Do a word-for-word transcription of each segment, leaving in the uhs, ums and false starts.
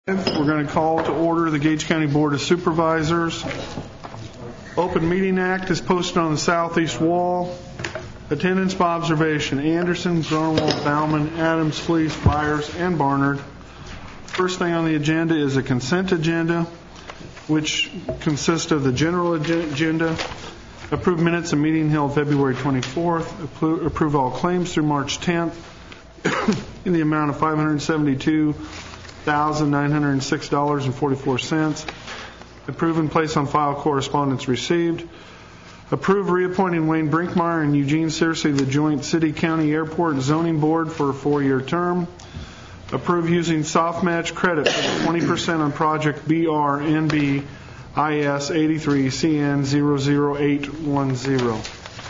We're going to call to order the Gage County Board of Supervisors. Open Meeting Act is posted on the southeast wall. Attendance by observation: Anderson, Zornwald, Bauman, Adams, Fleece, Byers, and Barnard. First thing on the agenda is a consent agenda, which consists of the general agenda, approve minutes of meeting held February twenty-fourth, approve all claims through March tenth in the amount of five hundred seventy-two thousand nine hundred six dollars and forty-four cents. Approve and place on file correspondence received. Approve reappointing Wayne Brinkmeyer and Eugene Searcy to the Joint City-County Airport Zoning Board for a four-year term. Approve using soft match credit for twenty percent on project B R N B I S eighty-three C N zero zero eight one zero.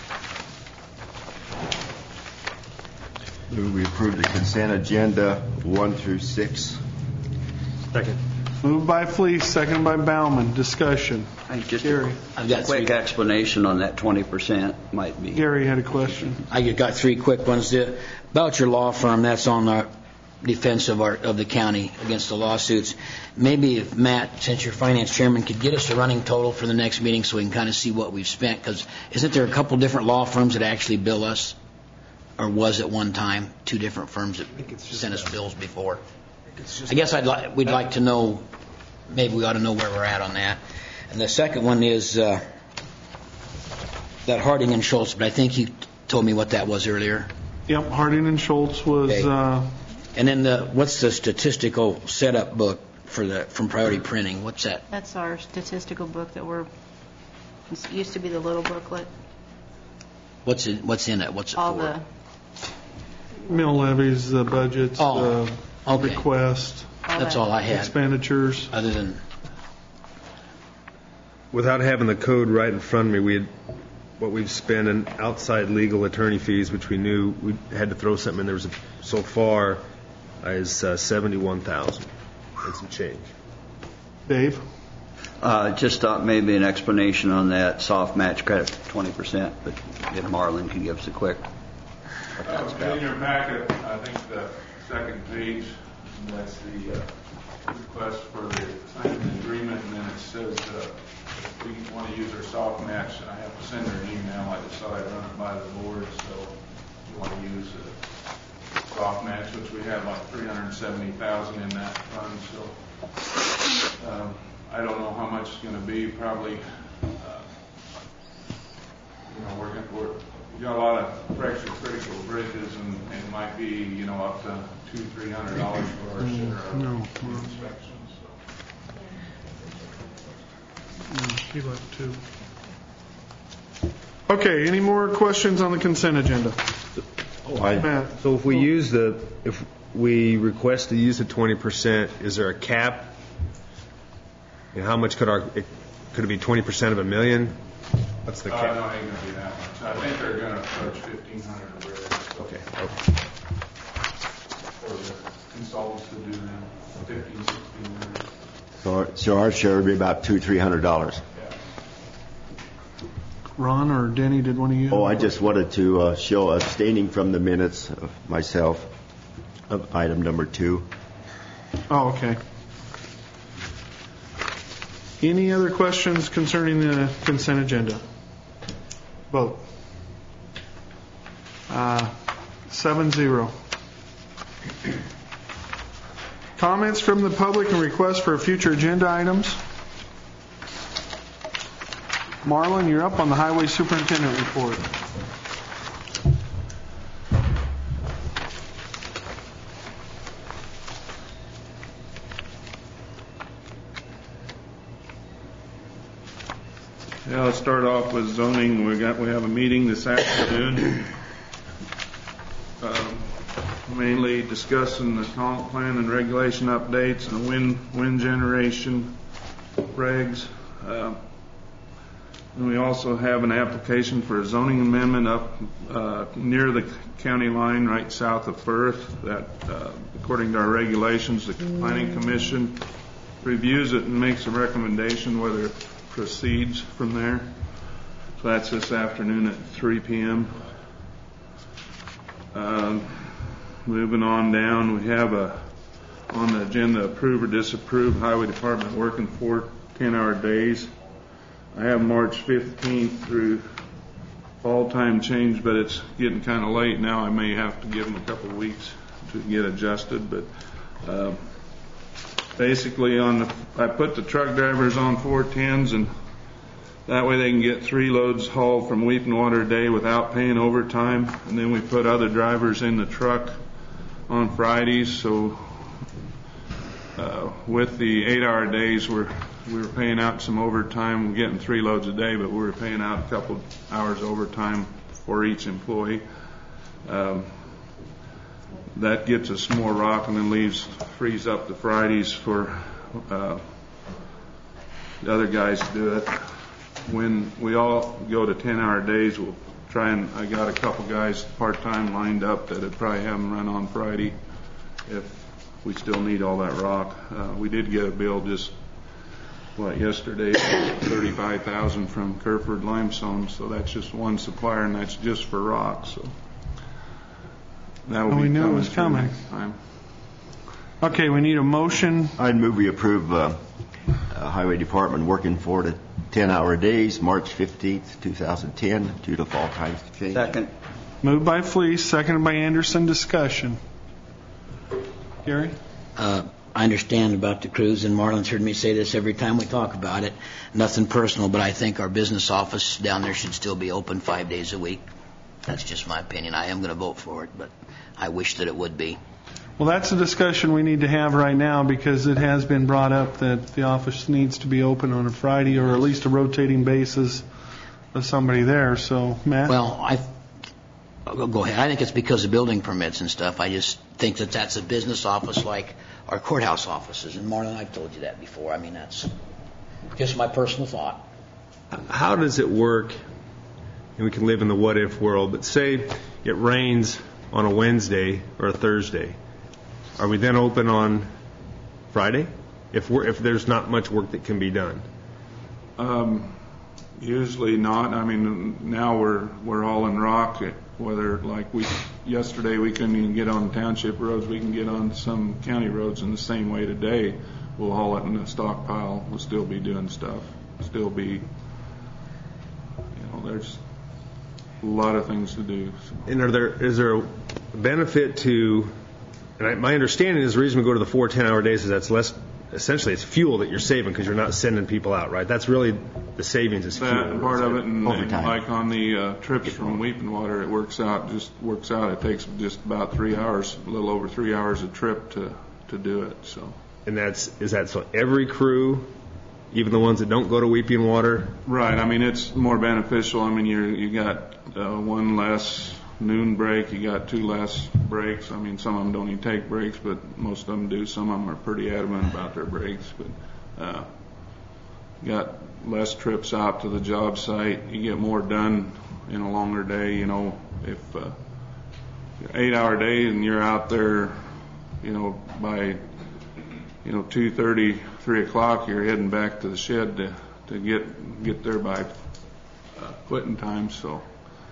We approve the consent agenda one through six. Second. Moved by Fleece, seconded by Bauman. Discussion. Just Gary. I've got a quick three. explanation on that twenty percent might be. Gary had a question. I got three quick ones. The, about your law firm, that's on the defense of, our, of the county against the lawsuits. Maybe if Matt, since you're finance chairman, could get us a running total for the next meeting so we can kind of see what we've spent. Because isn't there a couple different law firms that actually bill us? Or was at one time two different firms that sent us bills before? I guess I'd li- we'd like to know, maybe we ought to know where we're at on that. And the second one is uh, that Harding and Schultz, but I think you told me what that was earlier. Yep, Harding and Schultz was... Okay. Uh, and then the what's the statistical setup book for the from Priority Printing? What's that? That's our statistical book that we're... It used to be the little booklet. What's in, what's in it? What's it All for? the mill levies, the budgets, Oh, the okay. request, all That's that. all I had. expenditures. Other than... Without having the code right in front of me, we had what we've spent in outside legal attorney fees, which we knew we had to throw something in. There was a, so far is uh, seventy-one thousand and some change. Dave? Uh, just thought maybe an explanation on that soft match credit, twenty percent, but if Marlon can give us a quick. What that's Uh, about. in your packet, I think the second page, that's the uh, request for the assignment agreement, and then it says uh, if we want to use our soft match, I have to send her an email. I decided to run it by the board, so if you want to use a soft match, which we have like three hundred seventy thousand dollars in that fund, so um, I don't know how much it's going to be. Probably, uh, you know, we're going to, we're, we got a lot of pressure critical bridges, and, and it might be, you know, up to two, three hundred dollars for our share of No, no. inspections. So. No, he left too. Okay, any more questions on the consent agenda? Oh, I, Matt? So if we use the, if we request to use the twenty percent, is there a cap? And how much could our, it, could it be twenty percent of a million? What's the Uh, cap? no, it ain't going to be that much. I think they're going to charge fifteen hundred a bridge. So Okay. okay. for the consultants to do them, fifteen, sixteen hundred. so, our, so our share would be about two, three hundred dollars. Yeah. Ron or Denny, did one of you? Oh, I just wanted to uh, show abstaining from the minutes of myself of item number two. Oh, okay. Any other questions concerning the consent agenda? Vote. Uh, seven zero. Comments from the public and requests for future agenda items? Marlon, you're up on the Highway Superintendent report. Yeah, let's start off with zoning. We got we have a meeting this afternoon, um, mainly discussing the comp plan and regulation updates and wind wind generation regs. Uh, and we also have an application for a zoning amendment up uh, near the county line, right south of Firth. That, uh, according to our regulations, the Planning Commission reviews it and makes a recommendation whether it proceeds from there. So that's this afternoon at three p.m. Um, moving on down, we have a on the agenda, approve or disapprove Highway Department working four ten-hour days. I have March fifteenth through fall time change, but it's getting kind of late now. I may have to give them a couple of weeks to get adjusted, but uh, basically on the, I put the truck drivers on four tens, and that way they can get three loads hauled from Weeping Water a day without paying overtime. And then we put other drivers in the truck on Fridays, so uh, with the eight-hour days, we're we were paying out some overtime. We're getting three loads a day, but we were paying out a couple hours overtime for each employee. Um, that gets us more rock and then leaves frees up the Fridays for uh, the other guys to do it. When we all go to ten-hour days, we'll try and, I got a couple guys part-time lined up that would probably have them run on Friday if we still need all that rock. Uh, we did get a bill just, what, yesterday, thirty-five thousand dollars from Kerford Limestone, so that's just one supplier, and that's just for rock. So that will Oh, be we knew it coming was through coming. next time. Okay, we need a motion. I'd move we approve uh, uh, Highway Department working four to ten-hour days, March fifteenth, two thousand ten, due to fall times change. Second. Moved by Fleece, seconded by Anderson. Discussion. Gary? Uh, I understand about the crews, and Marlon's heard me say this every time we talk about it. Nothing personal, but I think our business office down there should still be open five days a week. That's just my opinion. I am going to vote for it, but I wish that it would be. Well, that's a discussion we need to have right now because it has been brought up that the office needs to be open on a Friday or at least a rotating basis with somebody there. So, Matt? Well, I I'll go ahead. I think it's because of building permits and stuff. I just think that that's a business office like our courthouse offices. And Marlon, I've told you that before. I mean, that's just my personal thought. How does it work? And we can live in the what-if world, but say it rains on a Wednesday or a Thursday. Are we then open on Friday? If we're if there's not much work that can be done. Um, usually not. I mean, now we're we're all in rock. Whether like we yesterday we couldn't even get on township roads, we can get on some county roads in the same way today. We'll haul it in the stockpile. We'll still be doing stuff. Still be, you know, there's a lot of things to do. And are there is there a benefit to? And I, my understanding is the reason we go to the four ten-hour days is that's less. Essentially, it's fuel that you're saving because you're not sending people out, right? That's really the savings is fuel. That part of it, and, and Overtime. like on the uh, trips from Weeping Water, it works out. Just works out. It takes just about three hours, a little over three hours a trip to to do it. So. And that's is that so every crew, even the ones that don't go to Weeping Water? Right. I mean, it's more beneficial. I mean, you you got uh, one less noon break. You got two less breaks. I mean, some of them don't even take breaks, but most of them do. Some of them are pretty adamant about their breaks. But uh, you got less trips out to the job site. You get more done in a longer day. You know, if uh, eight-hour day and you're out there, you know, by you know two thirty, three o'clock, you're heading back to the shed to to get get there by uh, quitting time. So.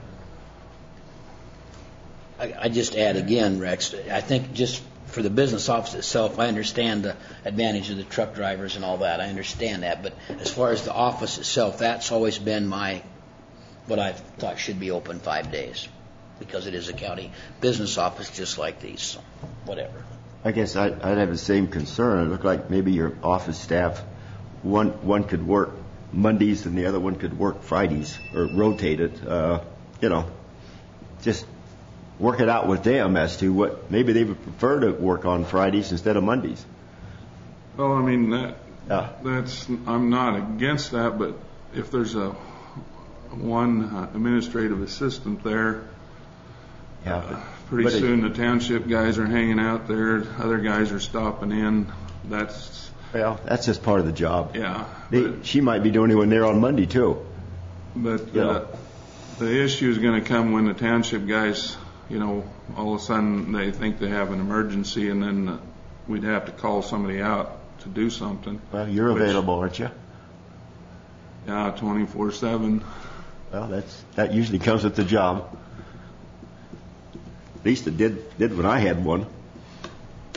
I, I just add again, Rex, I think just for the business office itself, I understand the advantage of the truck drivers and all that. I understand that. But as far as the office itself, that's always been my, what I thought should be open five days because it is a county business office just like these. So whatever. I guess I'd, I'd have the same concern. It looked like maybe your office staff, one one could work Mondays and the other one could work Fridays or rotate it. Uh, you know, just work it out with them as to what maybe they would prefer to work on Fridays instead of Mondays. Well, I mean that Yeah. that's I'm not against that, but if there's a one uh, administrative assistant there, Yeah. uh, pretty But it- soon the township guys are hanging out there, other guys are stopping in. That's Well, that's just part of the job. yeah. They, but she might be doing it when they're on Monday too. but Yeah. uh, the issue is going to come when the township guys, you know, all of a sudden they think they have an emergency, and then uh, we'd have to call somebody out to do something. Well, you're Which- available, aren't you? Yeah, twenty-four seven. Well, that's that usually comes with the job. At least it did did when I had one.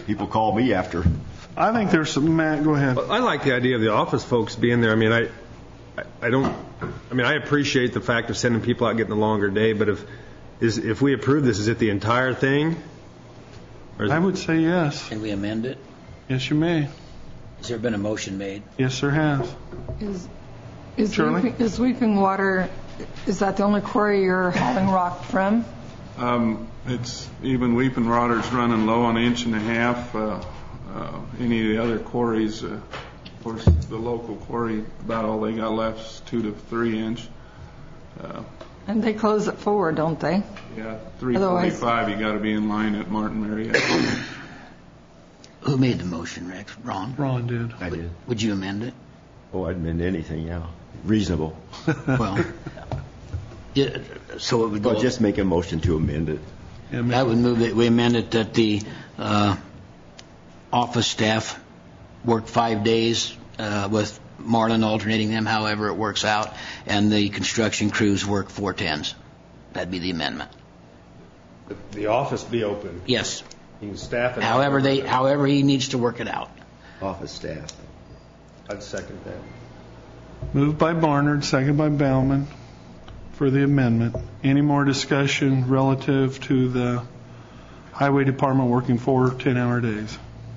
People call me after. I think there's some, Matt, go ahead. I like the idea of the office folks being there. I mean, I, I, I don't, I mean, I appreciate the fact of sending people out getting a longer day, but if, is, if we approve this, is it the entire thing? Or is I it- would say yes. Can we amend it? Yes, you may. Has there been a motion made? Yes, there has. Is, is, Shirley? weeping, is Weeping Water, is that the only quarry you're hauling rock from? Um, it's even Weeping Water's running low on an inch and a half. Uh, uh, any of the other quarries, uh, of course, the local quarry, about all they got left is two to three inch. Uh, And they close at four, don't they? yeah, three Otherwise- forty-five. You got to be in line at Martin Marietta. Who made the motion, Rex? Ron? Ron did. I did. Would you amend it? Oh, I'd amend anything, yeah. Reasonable. Well, yeah, so it would go. Well, just make a motion to amend it. Yeah, I ma- would move that we amend it that the uh, office staff work five days uh, with Marlin alternating them, however it works out, and the construction crews work four tens. That'd be the amendment. the office be open? Yes. You can staff it. However they, however he needs to work it out. Office staff. I'd second that. Moved by Barnard, second by Bauman for the amendment. Any more discussion relative to the Highway Department working four ten-hour days?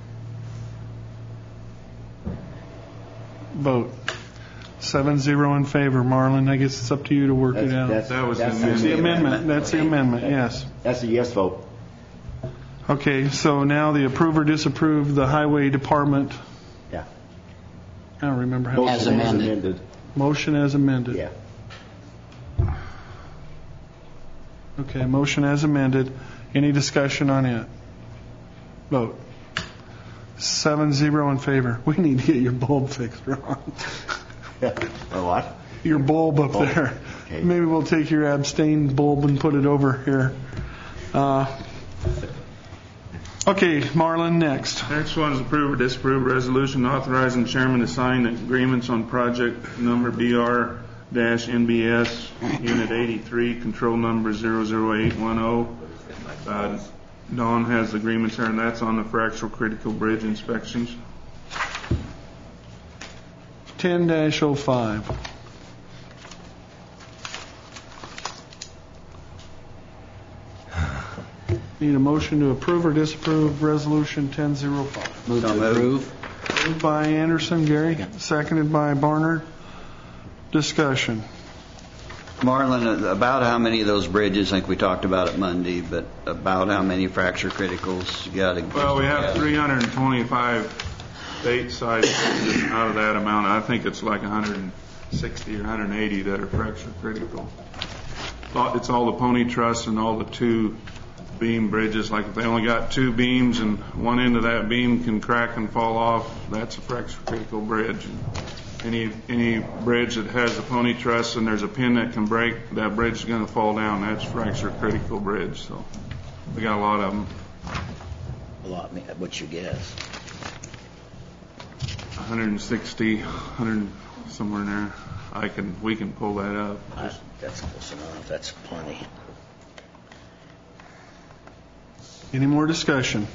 Vote. Seven zero in favor. Marlon, I guess it's up to you to work it out. That's- That was that's the That's the amendment. That's the amendment, yes. That's a yes vote. Okay, so now the approve or disapprove the Highway Department, Yeah. I don't remember how. Motion As amended. Motion as amended. Yeah. Okay, motion as amended. Any discussion on it? Vote. Seven zero in favor. We need to get your bulb fixed, Ron. Or what? Your bulb up Bulb. there. Okay. Maybe we'll take your abstain bulb and put it over here. Uh, okay, Marlon, next. Next one is approve or disapprove resolution authorizing chairman to sign agreements on project number B R N B S Unit eighty-three, control number zero zero eight one zero. Uh, Dawn has agreements there, and that's on the fractional critical bridge inspections. ten dash oh five. Need a motion to approve or disapprove resolution ten oh five. Move to So moved. approve. Moved by Anderson, Gary, seconded by Barnard. Discussion. Marlon, about how many of those bridges, I think we talked about it Monday, but about how many fracture criticals you got to... Well, we have three hundred twenty-five state-side bridges out of that amount. I think it's like one hundred sixty or one hundred eighty that are fracture critical. It's all the pony truss and all the two beam bridges. Like if they only got two beams and one end of that beam can crack and fall off, that's a fracture critical bridge. Any any bridge that has a pony truss and there's a pin that can break, that bridge is going to fall down. That's fracture critical bridge. So we got a lot of them. A lot, what's your guess? one hundred sixty, one hundred somewhere in there. I can we can pull that up. I- That's close enough. That's plenty. Any more discussion?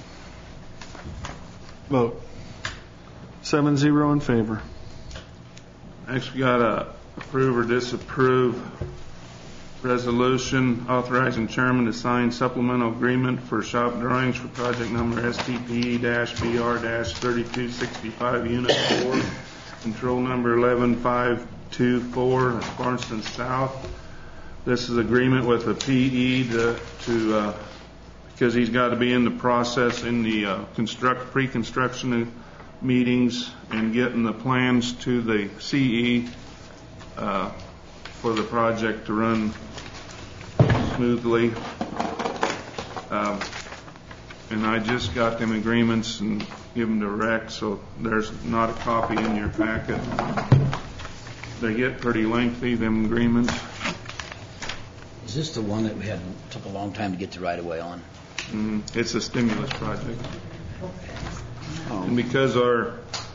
Vote. Seven zero in favor. Next, we got to approve or disapprove resolution authorizing chairman to sign supplemental agreement for shop drawings for project number S T P E B R thirty-two sixty-five, Unit four, control number eleven five two four, that's Barnston South. This is agreement with the P E to, to uh, because he's got to be in the process in the uh, construct pre-construction meetings and getting the plans to the C E uh, for the project to run smoothly. Um, and I just got them agreements and give them to Rex, so there's not a copy in your packet. They get pretty lengthy, them agreements. Is this the one that we had, took a long time to get the right of way on? Mm, it's a stimulus project. And because our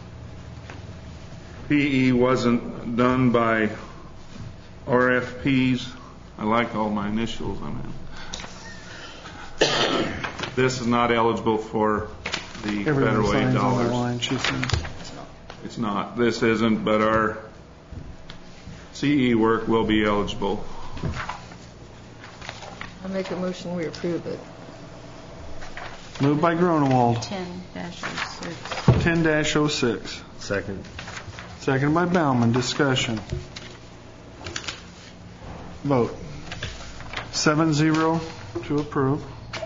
P E wasn't done by R F Ps, I like all my initials on it. This is not eligible for the Everyone federal aid signs on the dollars. line, she says. It's not. This isn't, but our C E work will be eligible. I make a motion, we approve it. Moved by Gronewald, ten dash oh six. ten dash oh six. Second. Seconded by Bauman. Discussion. Vote. Seven zero to approve.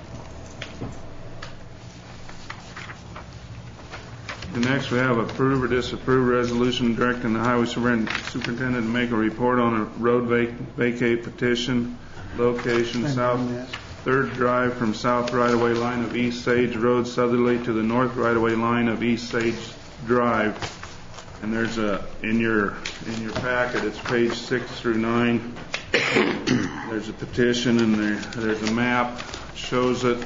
And next, we have approve or disapprove resolution directing the highway superintendent to make a report on a road vac- vacate petition, location south third drive from south right-of-way line of East Sage Road southerly to the north right-of-way line of East Sage Drive. And there's a, in your, in your packet, it's page six through nine. There's a petition and there, there's a map, shows it.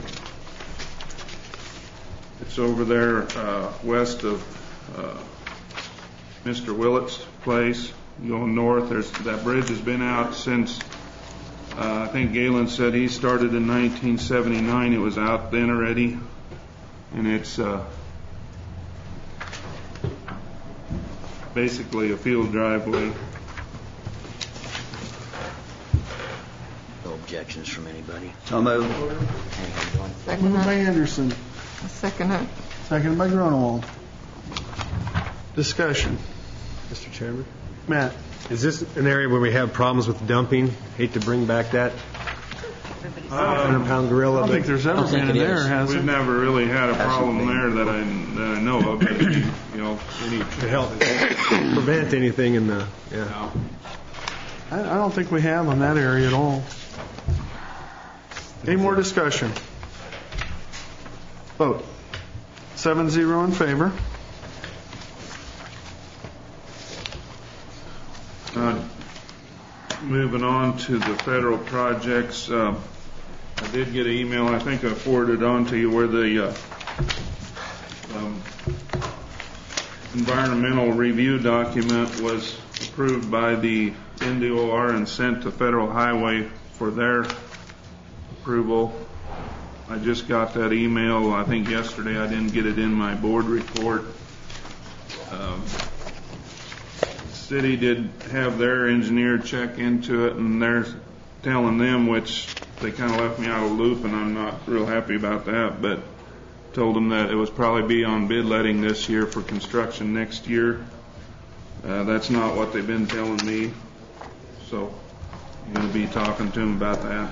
It's over there uh, west of uh, Mister Willett's place. Going north, there's that bridge has been out since uh, I think Galen said he started in nineteen seventy-nine. It was out then already, and it's uh, basically a field driveway. No objections from anybody. So moved. Second Moved by it. Anderson. Second it. Seconded by Gronewald. Discussion. Mister Chairman? Matt. Is this an area where we have problems with dumping? Hate to bring back that Everybody's hundred pound I gorilla, don't think but there's ever don't think been in it there, is. has We've there? never really had a problem there that I that I know of. But, you know, any to help prevent anything in the, yeah. I, I don't think we have on that area at all. Any more discussion? Vote. Seven zero in favor. Uh, Moving on to the federal projects, uh, I did get an email, I think I forwarded on to you, where the uh, um, environmental review document was approved by the N D O R and sent to Federal Highway for their approval. I just got that email, I think yesterday. I didn't get it in my board report. Um, City did have their engineer check into it, and they're telling them, which they kind of left me out of the loop, and I'm not real happy about that, but told them that it was probably be on bid letting this year for construction next year. Uh, that's not what they've been telling me, so I'm going to be talking to them about that.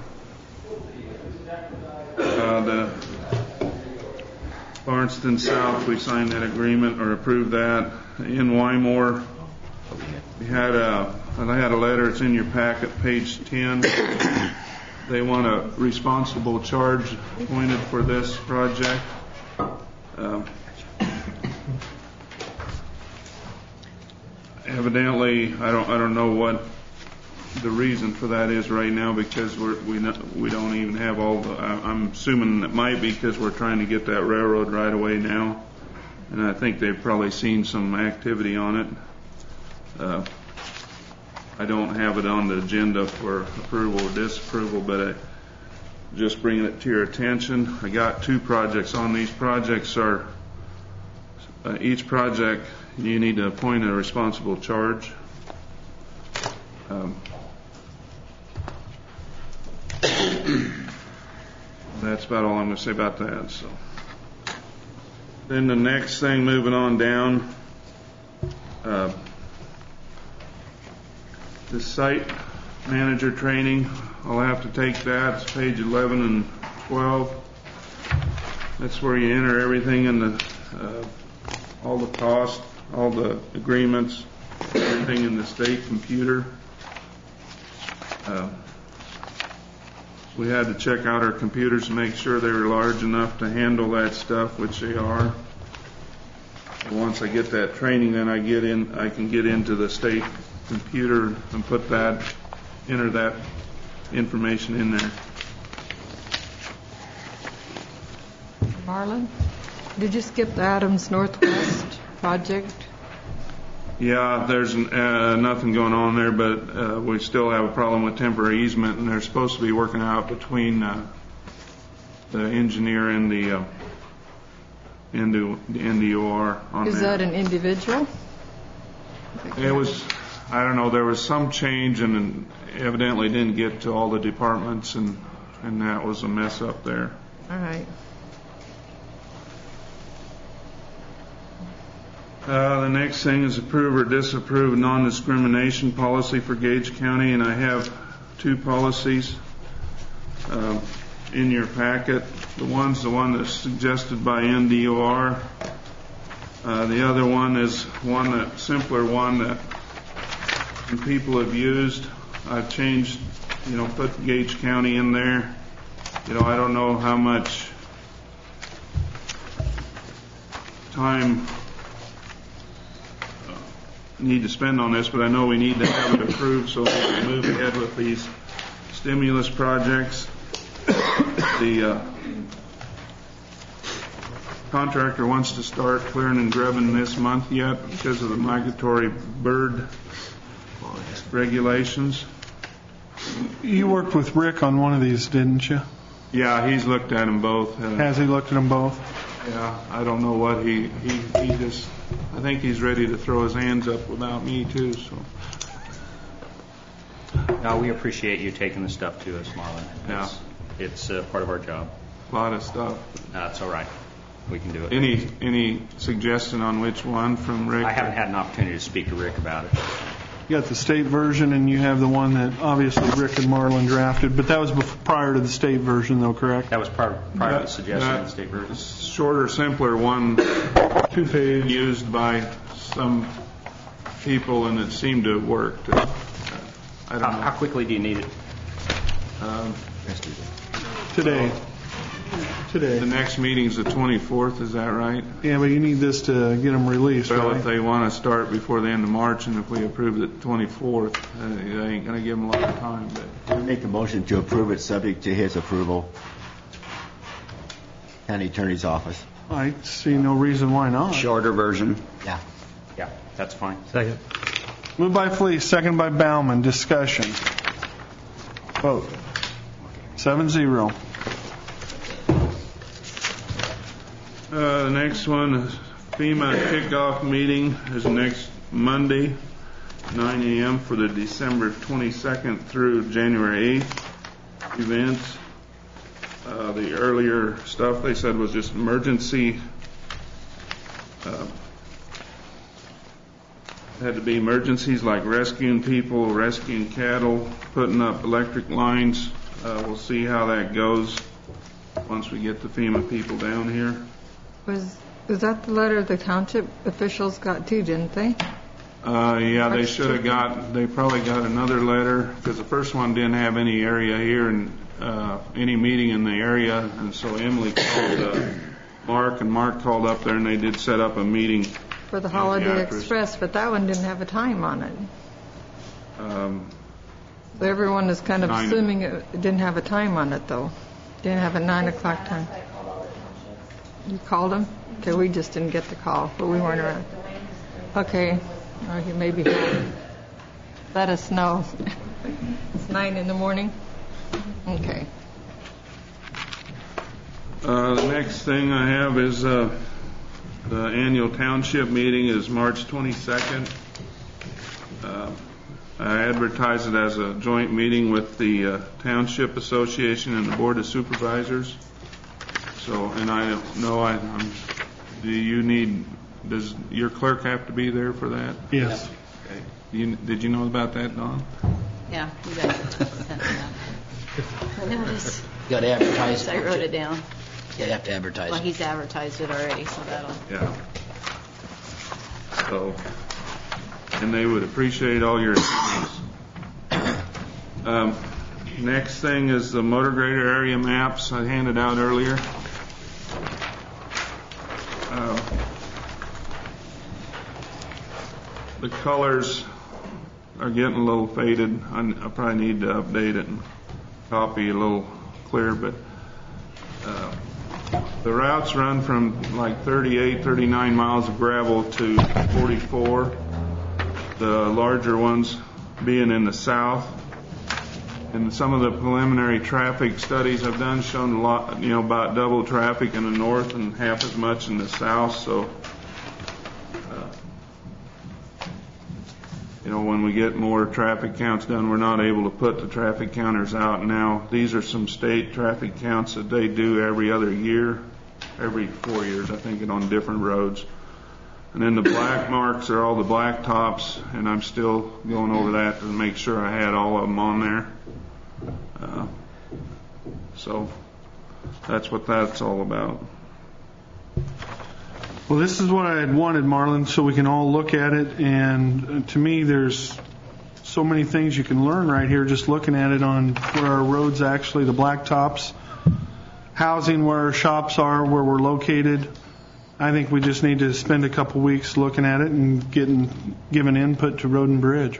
Uh, the Barnston South, we signed that agreement or approved that. In Wymore, we had a, I had a letter, it's in your packet, page ten. They want a responsible charge appointed for this project. Um, evidently, I don't, I don't know what the reason for that is right now, because we're, we not, we don't even have all the. I, I'm assuming it might be because we're trying to get that railroad right away now, and I think they've probably seen some activity on it. Uh, I don't have it on the agenda for approval or disapproval, but I just bringing it to your attention. I got two projects on. These projects are uh, each project you need to appoint a responsible charge. Um, that's about all I'm going to say about that. So, then the next thing, moving on down. Uh, The site manager training, I'll have to take that. It's page eleven and twelve. That's where you enter everything in the, uh, all the costs, all the agreements, everything in the state computer. Uh, we had to check out our computers to make sure they were large enough to handle that stuff, which they are. And once I get that training, then I get in, I can get into the state computer and put that, enter that information in there. Marlon, did you skip the Adams Northwest project? Yeah, there's uh, nothing going on there, but uh, we still have a problem with temporary easement, and they're supposed to be working out between uh, the engineer and the uh, into the N D O R on Is that an individual? It was, I don't know, there was some change and evidently didn't get to all the departments, and, and that was a mess up there. All right. Uh, the next thing is approve or disapprove non-discrimination policy for Gage County, and I have two policies uh, in your packet. The one's the one that's suggested by N D O R. Uh, the other one is one that simpler one that people have used. I've changed, you know, put Gage County in there. You know, I don't know how much time need to spend on this, but I know we need to have it approved so we can move ahead with these stimulus projects. The uh, contractor wants to start clearing and grubbing this month yet because of the migratory bird regulations. You worked with Rick on one of these, didn't you? Yeah, he's looked at them both. Uh, Has he looked at them both? Yeah, I don't know what he, he, he just, I think he's ready to throw his hands up without me too, so. No, we appreciate you taking the stuff to us, Marlon. Yeah. It's, it's uh, part of our job. A lot of stuff. That's all right. We can do it. Any, any suggestion on which one from Rick? I haven't had an opportunity to speak to Rick about it. You got the state version, and you have the one that obviously Rick and Marlon drafted, but that was before, prior to the state version, though, correct? That was prior, prior to the That- suggestion that of the state version. Shorter, simpler one, Two page. used by some people, and it seemed to have worked. I How, don't how know. quickly do you need it? Um, Today. Today. The next meeting's the twenty-fourth, is that right? Yeah, but you need this to get them released, Well, right? if they want to start before the end of March, and if we approve it the twenty-fourth, uh, they ain't going to give them a lot of time, but. Make a motion to approve it subject to his approval. County Attorney's Office. I see no reason why not. Shorter version. Yeah. Yeah, that's fine. Second. Moved by Fleece, second by Bauman. Discussion. Vote. Seven zero. Uh, the next one is FEMA kickoff meeting is next Monday, nine a.m. for the December twenty-second through January eighth events. Uh, the earlier stuff they said was just emergency. Uh, had to be emergencies like rescuing people, rescuing cattle, putting up electric lines. Uh, we'll see how that goes once we get the FEMA people down here. Was was that the letter the township officials got too, didn't they? Uh, yeah, they should have got, they probably got another letter, because the first one didn't have any area here and, uh, any meeting in the area, and so Emily called, uh, Mark, and Mark called up there, and they did set up a meeting. For the Holiday after- Express, but that one didn't have a time on it. Um, So everyone is kind of Nine. assuming it didn't have a time on it, though. Didn't have a nine o'clock time. You called them? Okay, we just didn't get the call, but we weren't around. Okay, or he may be home. Let us know. It's nine in the morning? Okay. Uh, the next thing I have is, uh, the annual township meeting is March twenty-second. Uh, I advertise it as a joint meeting with the uh, Township Association and the Board of Supervisors. So, and I don't know, I, I'm, do you need, does your clerk have to be there for that? Yes. Okay. You, did you know about that, Don? Yeah, you guys sent me that. Notice. You got to advertise it. I wrote it down. You have to advertise Well, it. he's advertised it already, so that'll. Yeah. So, and they would appreciate all your attendance. Um, next thing is the motor grader area maps I handed out earlier. Uh, the colors are getting a little faded. I, I probably need to update it and copy a little clear, but uh, the routes run from like thirty-eight, thirty-nine miles of gravel to forty-four. The larger ones being in the south, and some of the preliminary traffic studies I've done shown a lot, you know, about double traffic in the north and half as much in the south. So, uh, you know, when we get more traffic counts done, we're not able to put the traffic counters out now. These are some state traffic counts that they do every other year, every four years, I think, and on different roads. And then the black marks are all the black tops, and I'm still going over that to make sure I had all of them on there. Uh, so that's what that's all about. Well, this is what I had wanted, Marlon, so we can all look at it. And uh, to me, there's so many things you can learn right here just looking at it on where our roads actually, the blacktops, housing, where our shops are, where we're located. I think we just need to spend a couple weeks looking at it and getting giving input to Road and Bridge.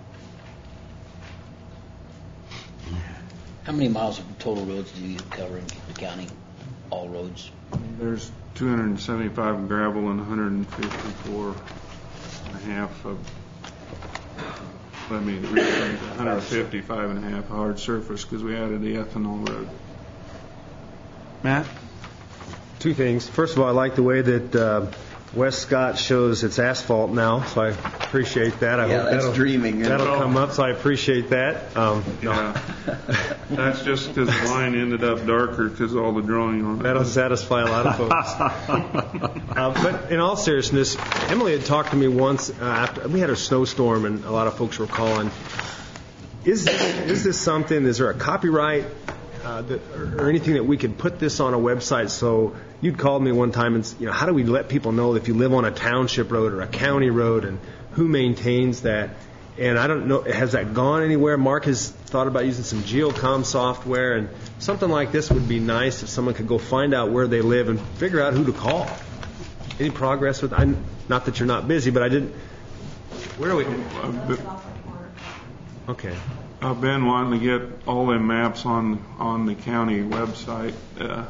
How many miles of total roads do you cover in the county? All roads? There's two hundred seventy-five gravel and one hundred fifty-four and a half of, let me read it, one hundred fifty-five and a half hard surface because we added the ethanol road. Matt? Two things. First of all, I like the way that uh, West Scott shows its asphalt now, so I appreciate that. I Yeah, hope that's that'll, dreaming. That'll come up, so I appreciate that. Um, no. Yeah. That's just because the line ended up darker because of all the drawing on it. That'll satisfy a lot of folks. uh, but in all seriousness, Emily had talked to me once uh, after we had a snowstorm, and a lot of folks were calling. Is this, is this something? Is there a copyright uh, that, or, or anything that we could put this on a website? So you'd called me one time, and you know, how do we let people know if you live on a township road or a county road, and who maintains that? And I don't know, has that gone anywhere? Mark has thought about using some Geocom software, and something like this would be nice if someone could go find out where they live and figure out who to call. Any progress with? I, not that you're not busy, but I didn't. Where are we? Okay. I've been wanting to get all them maps on on the county website. Uh,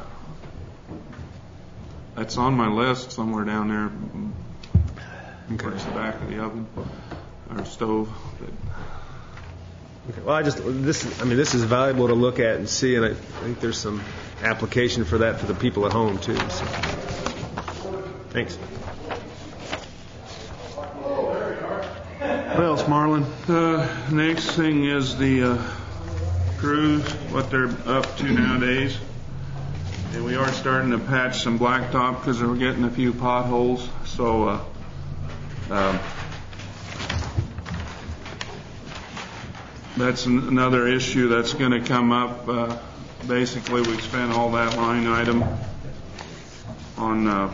that's on my list somewhere down there. Okay. Towards the back of the oven or stove. But Okay. Well, I just this. I mean, this is valuable to look at and see, and I think there's some application for that for the people at home too. So. Thanks. What else, Marlon? uh, next thing is the uh, crews, what they're up to nowadays. And we are starting to patch some blacktop because we're getting a few potholes. So uh, um, that's an, another issue that's going to come up. Uh, basically, we spent all that line item on uh,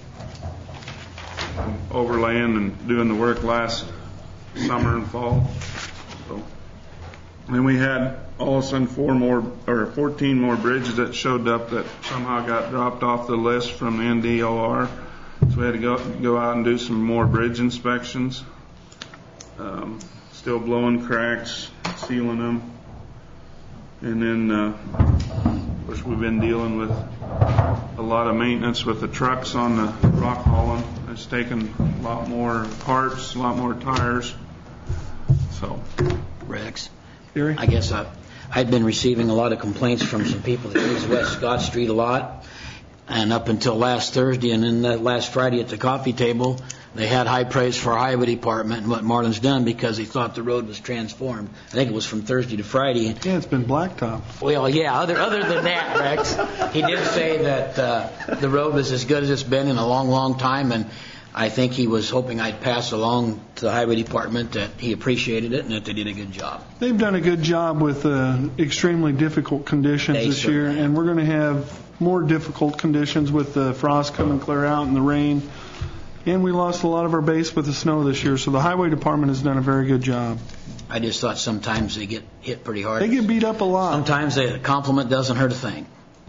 overlaying and doing the work last summer and fall. So, and we had all of a sudden four more or fourteen more bridges that showed up that somehow got dropped off the list from the N D O R. So we had to go go out and do some more bridge inspections. Um, still blowing cracks, sealing them, and then uh, of course we've been dealing with a lot of maintenance with the trucks on the rock hauling. It's taken a lot more parts, a lot more tires. So, Rex, Gary? I guess I, I'd been receiving a lot of complaints from some people that use West Scott Street a lot, and up until last Thursday and then that last Friday at the coffee table, they had high praise for our highway department and what Marlon's done because he thought the road was transformed. I think it was from Thursday to Friday. Yeah, it's been blacktop. Well, yeah, other other than that, Rex, he did say that uh, the road was as good as it's been in a long, long time, and I think he was hoping I'd pass along to the highway department that he appreciated it and that they did a good job. They've done a good job with uh, extremely difficult conditions They this year, certainly and we're going to have more difficult conditions with the frost coming clear out and the rain. And we lost a lot of our base with the snow this year, so the highway department has done a very good job. I just thought sometimes they get hit pretty hard. They get beat up a lot. Sometimes a compliment doesn't hurt a thing.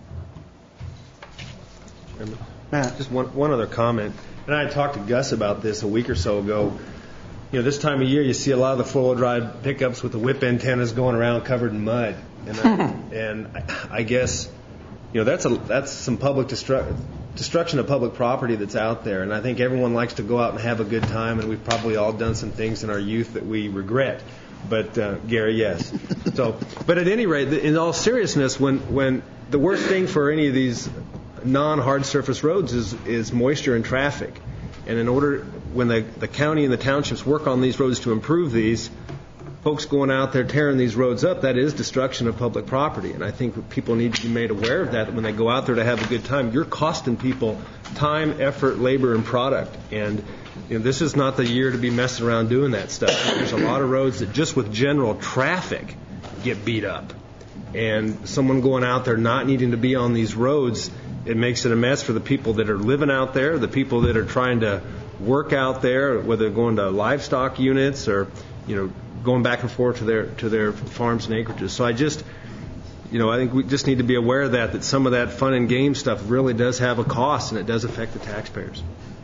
Matt. Just one one other comment. And I talked to Gus about this a week or so ago. You know, this time of year, you see a lot of the four-wheel drive pickups with the whip antennas going around covered in mud, and I, and I, I guess, you know, that's a that's some public destru- destruction of public property that's out there. And I think everyone likes to go out and have a good time, and we've probably all done some things in our youth that we regret. But uh, Gary, yes. So, but at any rate, in all seriousness, when when the worst thing for any of these non-hard surface roads is is moisture and traffic, and in order when the the county and the townships work on these roads to improve these, folks going out there tearing these roads up, that is destruction of public property. And I think people need to be made aware of that when they go out there to have a good time. You're costing people time, effort, labor, and product. And you know, this is not the year to be messing around doing that stuff. There's a lot of roads that just with general traffic get beat up. And someone going out there not needing to be on these roads, it makes it a mess for the people that are living out there, the people that are trying to work out there, whether going to livestock units or, you know, going back and forth to their to their farms and acreages. So I just, you know, I think we just need to be aware of that, that some of that fun and game stuff really does have a cost, and it does affect the taxpayers.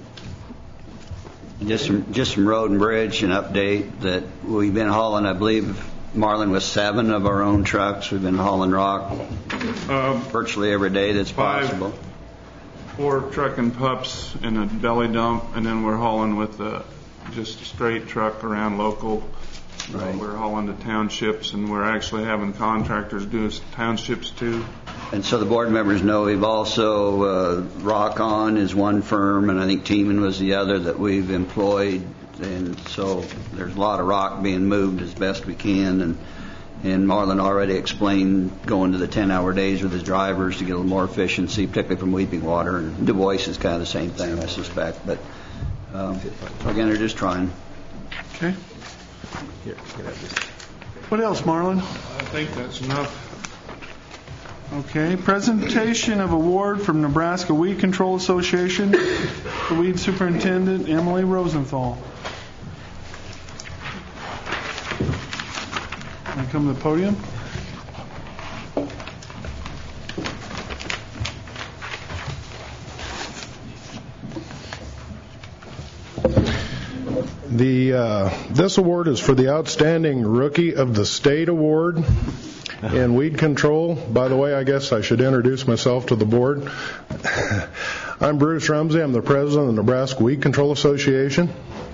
Just some, just some road and bridge, an update that we've been hauling, I believe, Marlin, with seven of our own trucks. We've been hauling rock Um, virtually every day that's Five. possible. Four trucking pups in a belly dump, and then we're hauling with a, just a straight truck around local. Right. Uh, we're hauling to townships, and we're actually having contractors do townships too. And so the board members know we've also, uh, Rock On is one firm, and I think Teeman was the other that we've employed. And so there's a lot of rock being moved as best we can. And, and Marlon already explained going to the ten-hour days with his drivers to get a little more efficiency, particularly from Weeping Water. And Du Bois is kind of the same thing, I suspect. But um, again, they're just trying. Okay. Here, you can have this. What else, Marlon? I think that's enough. Okay. Presentation of award from Nebraska Weed Control Association to Weed Superintendent Emily Rosenthal. Want to come to the podium? The uh, this award is for the Outstanding Rookie of the State Award in Weed Control. By the way, I guess I should introduce myself to the board. I'm Bruce Rumsey. I'm the president of the Nebraska Weed Control Association.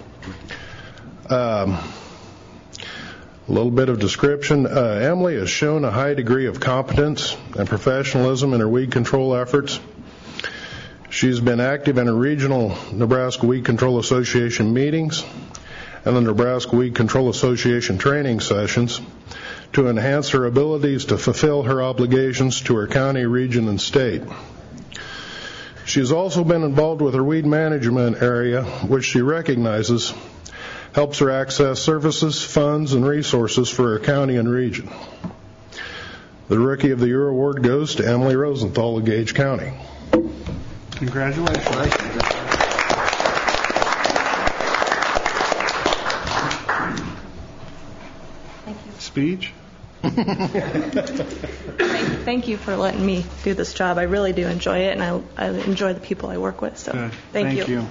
Um, a little bit of description. Uh, Emily has shown a high degree of competence and professionalism in her weed control efforts. She's been active in her regional Nebraska Weed Control Association meetings and the Nebraska Weed Control Association training sessions to enhance her abilities to fulfill her obligations to her county, region, and state. She has also been involved with her weed management area, which she recognizes helps her access services, funds, and resources for her county and region. The Rookie of the Year award goes to Emily Rosenthal of Gage County. Congratulations. Speech? Thank, thank you for letting me do this job. I really do enjoy it, and I, I enjoy the people I work with. So, Good. thank, Thank you.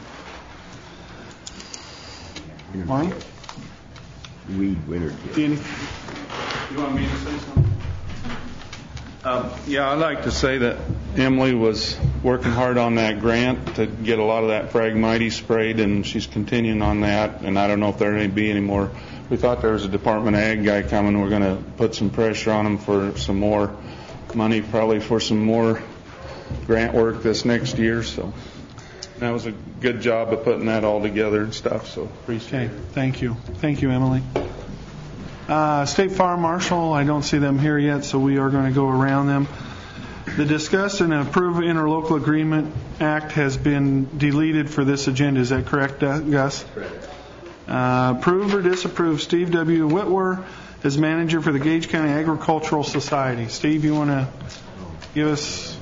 you. Mark? Weed winner. Danny? You want me to say something? Um, yeah, I'd like to say that Emily was working hard on that grant to get a lot of that Phragmites sprayed, and she's continuing on that. And I don't know if there may be any more. We thought there was a Department of Ag guy coming. We're going to put some pressure on him for some more money, probably for some more grant work this next year. So that was a good job of putting that all together and stuff. So appreciate Okay. it. Thank you. Thank you, Emily. Uh, State Fire Marshal, I don't see them here yet, so we are going to go around them. The Discuss and Approve Interlocal Agreement Act has been deleted for this agenda. Is that correct, Gus? Correct. Uh, approve or disapprove Steve W. Whitwer as manager for the Gage County Agricultural Society. Steve, you want to give us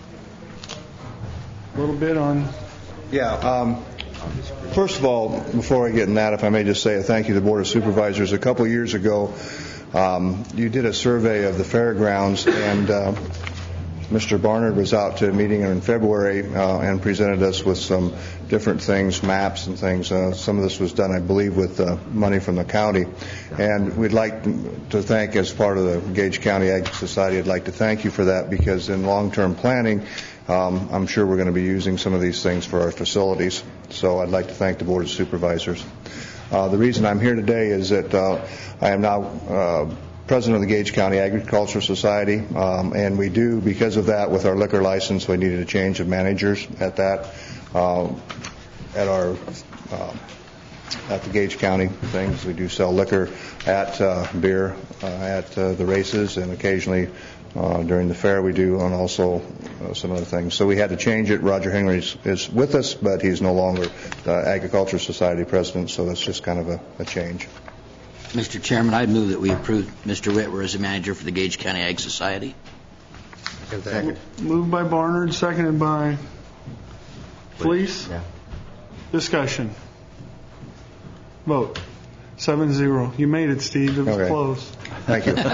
a little bit on... Yeah. Um, first of all, before I get in that, if I may just say a thank you to the Board of Supervisors. A couple of years ago, um, you did a survey of the fairgrounds, and uh, Mister Barnard was out to a meeting in February uh, and presented us with some different things, maps and things. Uh, some of this was done, I believe, with uh, money from the county. And we'd like to thank, as part of the Gage County Ag Society, I'd like to thank you for that, because in long-term planning, Um, I'm sure we're going to be using some of these things for our facilities. So I'd like to thank the Board of Supervisors. Uh, the reason I'm here today is that uh, I am now uh, president of the Gage County Agricultural Society, um, and we do, because of that, with our liquor license, we needed a change of managers at that, uh, at our uh, at the Gage County things. We do sell liquor at uh, beer uh, at uh, the races, and occasionally uh, during the fair we do, and also uh, some other things. So we had to change it. Roger Henry is, is with us, but he's no longer the Agricultural Society president, so that's just kind of a, a change. Mister Chairman, I'd move that we approve Mister Whitwer as a manager for the Gage County Ag Society. Second. Moved by Barnard, seconded by Fleece. Yeah. Discussion. Vote. Seven zero. You made it, Steve. It was Okay. close. Thank you.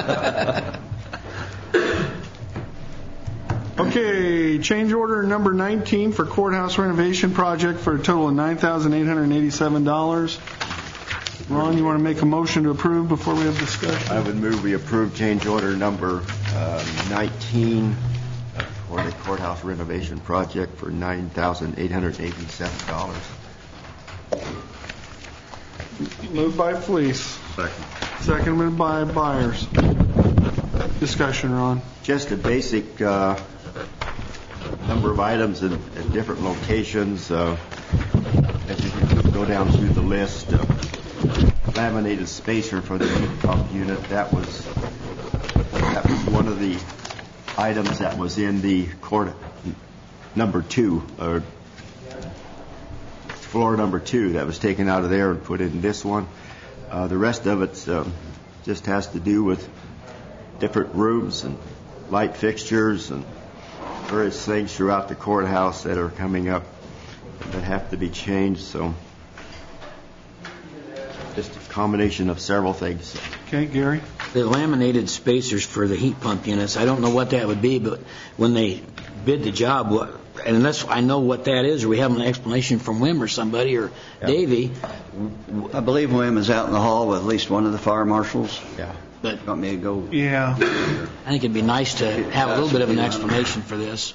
Okay, change order number nineteen for courthouse renovation project for a total of nine thousand eight hundred eighty-seven dollars. Ron, you want to make a motion to approve before we have discussion? I would move we approve change order number uh, nineteen for the courthouse renovation project for nine thousand eight hundred eighty-seven dollars. Moved by Fleece. Second. Seconded by Byers. Discussion, Ron. Just a basic uh, number of items in, in different locations. Uh, as you can go down through the list, uh, laminated spacer for the heat pump unit. That was that was one of the items that was in the court number two, or floor number two, that was taken out of there and put in this one. Uh, the rest of it um, just has to do with different rooms and light fixtures and various things throughout the courthouse that are coming up that have to be changed. So just a combination of several things. Okay, Gary. The laminated spacers for the heat pump units, I don't know what that would be, but when they bid the job, what, and unless I know what that is, or we have an explanation from Wim or somebody, or Yeah. Davey. I believe Wim is out in the hall with at least one of the fire marshals. Yeah. But Want me to go? Yeah. I think it'd be nice to have a little bit of an explanation for this.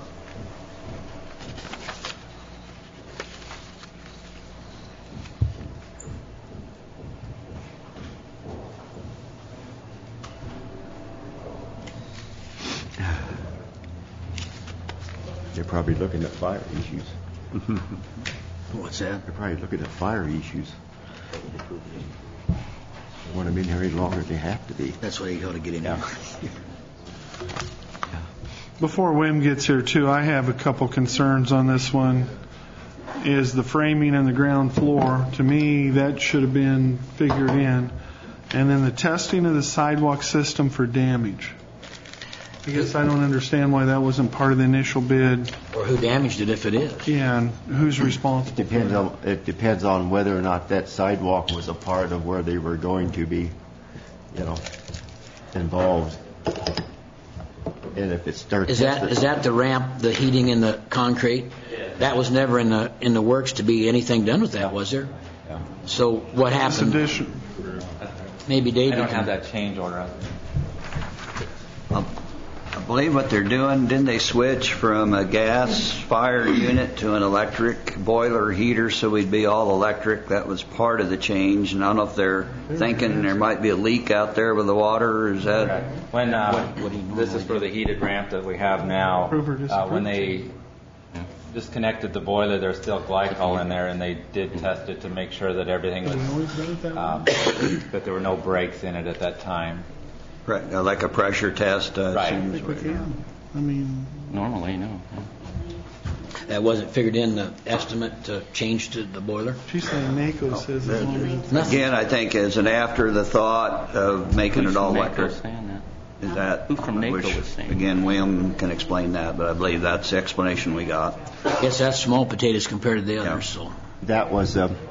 They're probably looking at fire issues. What's that? They're probably looking at fire issues. They want them in here any longer than they have to be. That's why you got to get in there. Before Wim gets here, too, I have a couple concerns on this one. Is the framing and the ground floor. To me, that should have been figured in. And then the testing of the sidewalk system for damage. I guess I don't understand why that wasn't part of the initial bid. Or who damaged it if it is. Yeah, and who's responsible? Depends on, it depends on whether or not that sidewalk was a part of where they were going to be, you know, involved. And if it starts... Is that is that the ramp, the heating and the concrete? That was never in the in the works to be anything done with that, was there? Yeah. So what This happened? addition. Maybe David I don't can- have that change order. Um, I believe what they're doing, didn't they switch from a gas fire unit to an electric boiler heater so we'd be all electric? That was part of the change, and I don't know if they're thinking there might be a leak out there with the water, or is that... When uh, What- what do you this is normally for the heated ramp that we have now, Approve or uh, disapprove? when they disconnected the boiler, there's still glycol in there, and they did test it to make sure that everything Have we was, always done it that way? um, that there were no breaks in it at that time. Right, uh, like a pressure test? Uh, Right. I seems think we right. can. I mean, Normally, no. That wasn't figured in the estimate to change to the boiler? she's saying NACO says it's only... Nothing. Again, I think as an after the thought of making it all electric. Is that, Who from NACO which, was saying again, William can explain that, but I believe that's the explanation we got. Guess that's small potatoes compared to the others, so. That was, um,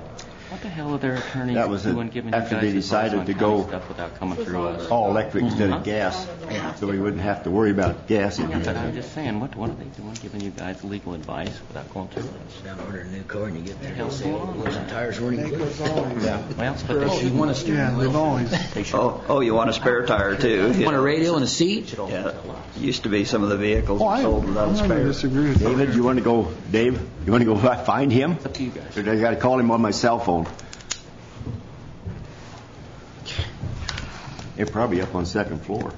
What the hell are their attorneys That was it. doing giving you After guys they advice decided on to county go stuff without coming through us? all electric instead Huh? of gas, so we wouldn't have to worry about gas. Yeah, but I'm just saying, what what are they doing giving you guys legal advice without going through us? Down order a new car and you get there, Hell, they say, go on. wheels and tires weren't included. Yeah. Well, but they Oh, you should. want a steering Yeah, they've wheel? always, They should. Oh, oh, you want a spare tire too? You want a radio and a seat? Yeah, used to be some of the vehicles oh, were I, sold without I'm a not going to spare. disagree with you. David, you want to go, Dave, you want to go find him? It's up to you guys. Or do I got to call him on my cell phone? They're probably up on second floor.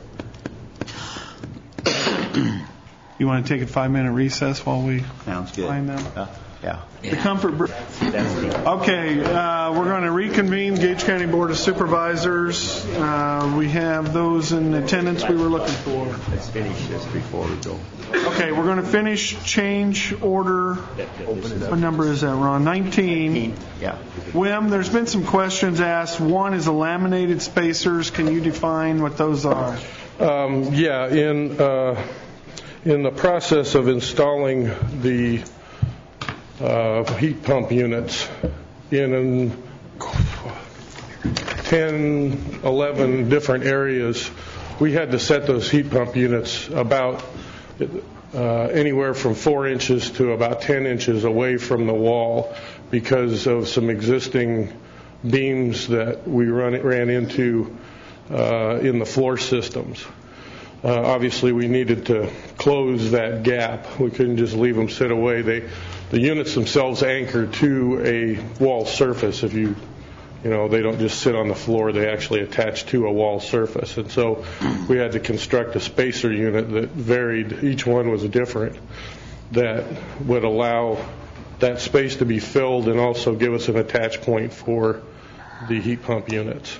You want to take a five-minute recess while we Sounds good. find them? Uh, yeah. The comfort. Br- okay, uh, we're going to reconvene Gage County Board of Supervisors. Uh, we have those in attendance we were looking for. Let's finish this before we go. Okay, we're going to finish change order. What number is that, Ron? nineteen. Yeah. Wim, there's been some questions asked. One is the laminated spacers. Can you define what those are? Um, yeah, in uh, in the process of installing the uh, heat pump units in ten, eleven different areas, we had to set those heat pump units about uh, anywhere from four inches to about ten inches away from the wall because of some existing beams that we run, ran into uh, in the floor systems. Uh, obviously, we needed to close that gap. We couldn't just leave them sit away. They, the units themselves anchor to a wall surface. If you, you know, they don't just sit on the floor. They actually attach to a wall surface. And so we had to construct a spacer unit that varied. Each one was different, that would allow that space to be filled and also give us an attach point for the heat pump units.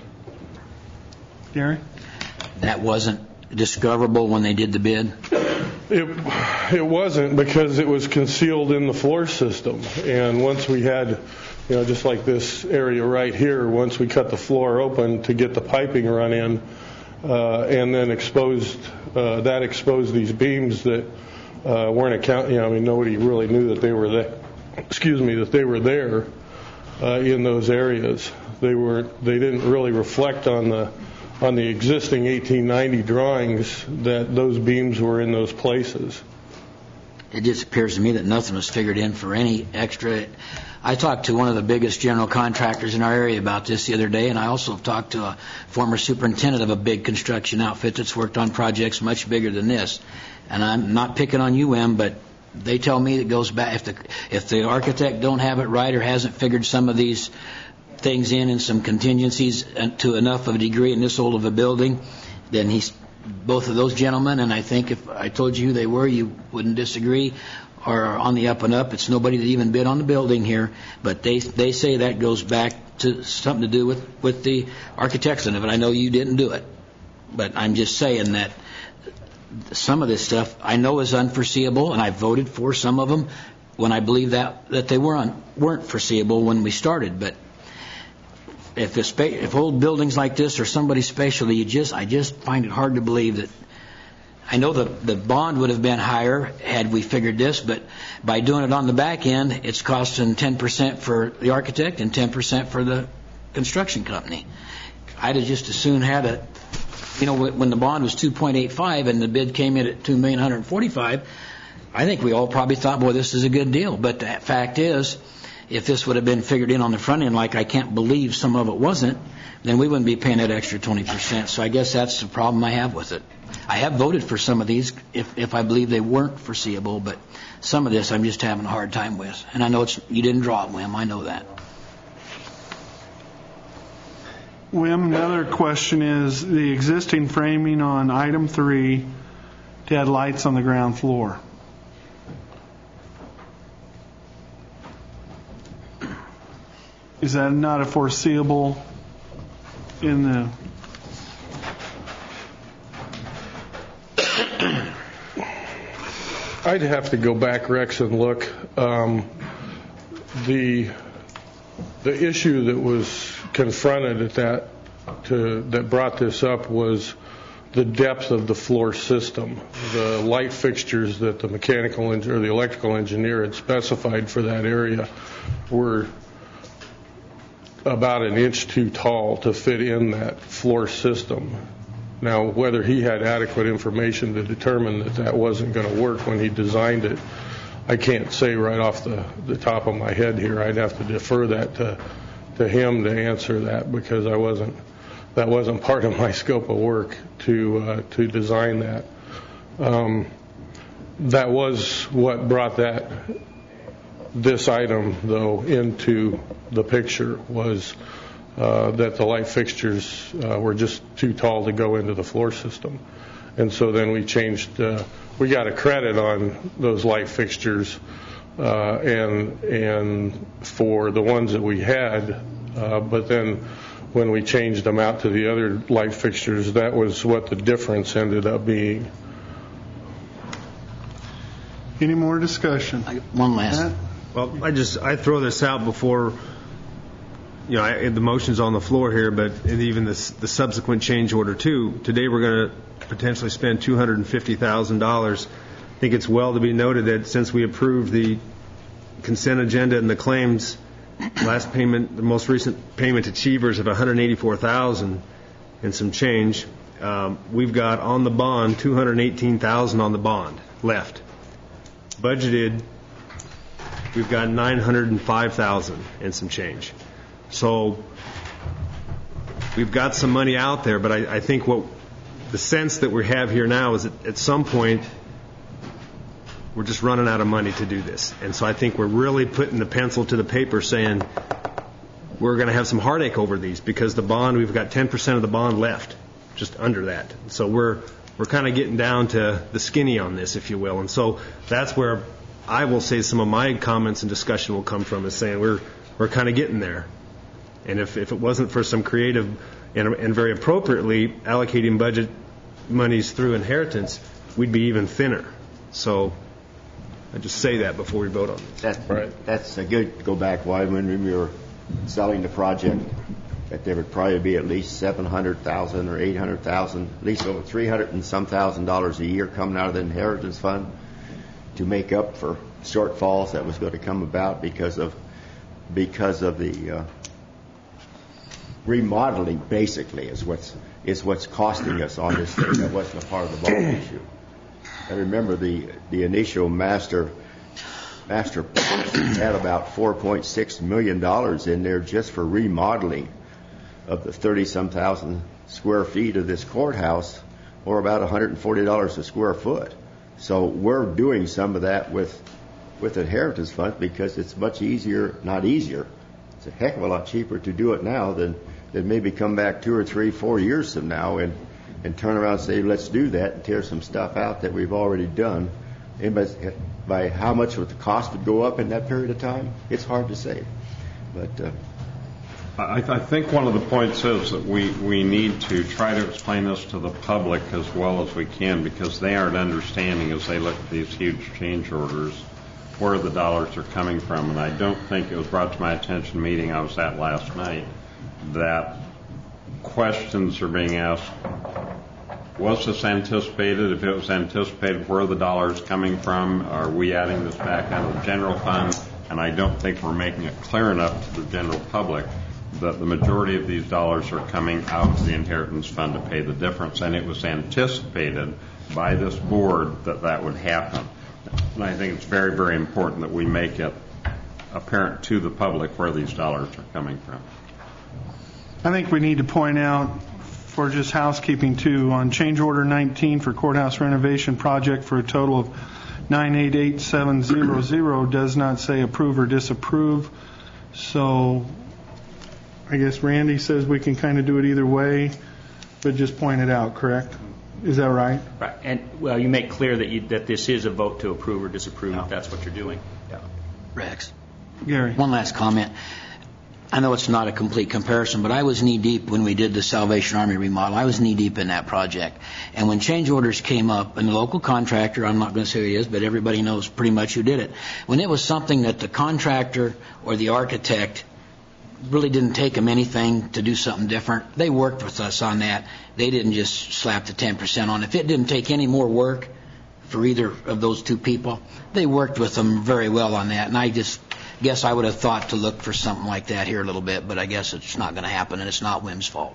Gary? That wasn't discoverable when they did the bid? It, it wasn't, because it was concealed in the floor system. And once we had, you know, just like this area right here, once we cut the floor open to get the piping run in, uh, and then exposed, uh, that exposed these beams that uh, weren't account, you know, I mean, nobody really knew that they were there, excuse me, that they were there uh, in those areas. They were, they didn't really reflect on the on the existing eighteen ninety drawings that those beams were in those places. It just appears to me that nothing was figured in for any extra. I talked to one of the biggest general contractors in our area about this the other day, and I also talked to a former superintendent of a big construction outfit that's worked on projects much bigger than this. And I'm not picking on you, Em, but they tell me it goes back, if the if the architect don't have it right or hasn't figured some of these things in and some contingencies to enough of a degree in this old of a building, then he's both of those gentlemen, and I think if I told you who they were, you wouldn't disagree, are on the up and up. It's nobody that even bid on the building here, but they they say that goes back to something to do with, with the architects of it. I know you didn't do it, but I'm just saying that some of this stuff I know is unforeseeable, and I voted for some of them when I believe that, that they were un, weren't foreseeable when we started, but If, the spa- if old buildings like this are somebody's specialty, you just I just find it hard to believe that. I know the the bond would have been higher had we figured this, but by doing it on the back end, it's costing ten percent for the architect and ten percent for the construction company. I'd have just as soon had a, you know, when the bond was two point eight five and the bid came in at two million one hundred forty-five, I think we all probably thought, boy, this is a good deal. But the fact is, if this would have been figured in on the front end, like I can't believe some of it wasn't, then we wouldn't be paying that extra twenty percent. So I guess that's the problem I have with it. I have voted for some of these if, if I believe they weren't foreseeable, but some of this I'm just having a hard time with. And I know it's you didn't draw it, Wim. I know that. Wim, another question is the existing framing on item three to add lights on the ground floor. Is that not a foreseeable in the... I'd have to go back, Rex, and look. Um, the the issue that was confronted at that to that brought this up was the depth of the floor system. The light fixtures that the mechanical en- or the electrical engineer had specified for that area were about an inch too tall to fit in that floor system. Now, whether he had adequate information to determine that that wasn't going to work when he designed it, I can't say right off the, the top of my head here. I'd have to defer that to, to him to answer that, because I wasn't, that wasn't part of my scope of work to, uh, to design that. Um, that was what brought that, this item, though, into the picture, was uh, that the light fixtures uh, were just too tall to go into the floor system. And so then we changed, uh, we got a credit on those light fixtures, uh, and and for the ones that we had, uh, but then when we changed them out to the other light fixtures, that was what the difference ended up being. Any more discussion? One last. Matt? Well, I just, I throw this out before, you know, I, the motion's on the floor here, but even the, the subsequent change order too. Today we're going to potentially spend two hundred fifty thousand dollars. I think it's well to be noted that since we approved the consent agenda and the claims, last payment, the most recent payment to Cheevers of one hundred eighty-four thousand dollars and some change, um, we've got on the bond two hundred eighteen thousand dollars on the bond left. Budgeted, we've got nine hundred five thousand dollars and some change. So we've got some money out there, but I, I think what the sense that we have here now is that at some point we're just running out of money to do this. And so I think we're really putting the pencil to the paper saying we're going to have some heartache over these, because the bond, we've got ten percent of the bond left, just under that. So we're we're kind of getting down to the skinny on this, if you will. And so that's where I will say some of my comments and discussion will come from, is saying we're we're kind of getting there. And if, if it wasn't for some creative and, and very appropriately allocating budget monies through inheritance, we'd be even thinner. So I just say that before we vote on this. That's right. That's a good go back why when we were selling the project, that there would probably be at least seven hundred thousand or eight hundred thousand, at least over three hundred and some thousand dollars a year coming out of the inheritance fund to make up for shortfalls that was going to come about because of because of the uh, remodeling. Basically, is what's is what's costing us on this thing. That wasn't a part of the bond issue. I remember the the initial master master had about four point six million dollars in there just for remodeling of the thirty some thousand square feet of this courthouse, or about one hundred forty dollars a square foot. So we're doing some of that with with inheritance funds because it's much easier, not easier, it's a heck of a lot cheaper to do it now than, than maybe come back two or three, four years from now and, and turn around and say, let's do that and tear some stuff out that we've already done. And by, by how much would the cost would go up in that period of time, it's hard to say. But uh, I, I think one of the points is that we, we need to try to explain this to the public as well as we can, because they aren't understanding as they look at these huge change orders where the dollars are coming from. And I don't think it was brought to my attention in a meeting I was at last night that questions are being asked. Was this anticipated? If it was anticipated, where are the dollars coming from? Are we adding this back out of the general fund? And I don't think we're making it clear enough to the general public that the majority of these dollars are coming out of the inheritance fund to pay the difference. And it was anticipated by this board that that would happen. And I think it's very, very important that we make it apparent to the public where these dollars are coming from. I think we need to point out, for just housekeeping too, on change order nineteen for courthouse renovation project for a total of nine eight eight seven zero zero does not say approve or disapprove. So I guess Randy says we can kind of do it either way, but just point it out, correct? Is that right? Right. And, well, you make clear that you, that this is a vote to approve or disapprove, if that's what you're doing. Yeah. Rex. Gary. One last comment. I know it's not a complete comparison, but I was knee-deep when we did the Salvation Army remodel. I was knee-deep in that project. And when change orders came up, and the local contractor, I'm not going to say who he is, but everybody knows pretty much who did it, when it was something that the contractor or the architect really didn't take them anything to do something different, they worked with us on that. They didn't just slap the ten percent on. If it didn't take any more work for either of those two people, they worked with them very well on that. And I just... guess I would have thought to look for something like that here a little bit, but I guess it's not going to happen, and it's not W I M's fault.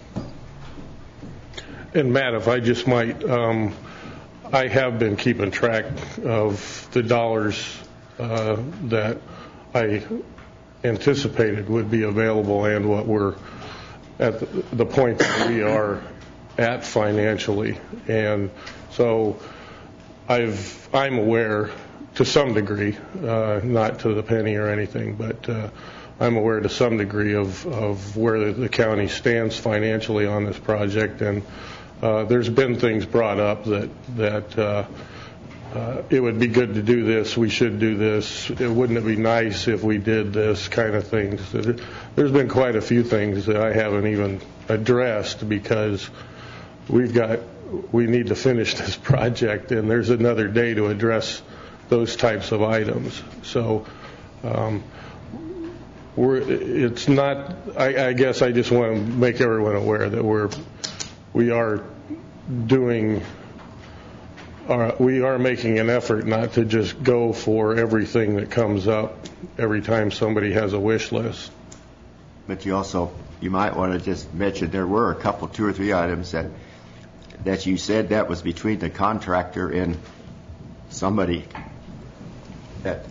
And Matt, if I just might, um, I have been keeping track of the dollars uh, that I anticipated would be available and what we're at the, the point that we are at financially. And so I've, I'm aware to some degree, uh, not to the penny or anything, but uh, I'm aware to some degree of, of where the, the county stands financially on this project. And uh, there's been things brought up that, that uh, uh, it would be good to do this, we should do this, it, wouldn't it be nice if we did this kind of things. There's been quite a few things that I haven't even addressed because we've got, we need to finish this project, and there's another day to address those types of items. So um, we're, it's not, I, I guess I just want to make everyone aware that we're, we are doing, uh, we are making an effort not to just go for everything that comes up every time somebody has a wish list. But you also, you might want to just mention there were a couple, two or three items that that you said that was between the contractor and somebody that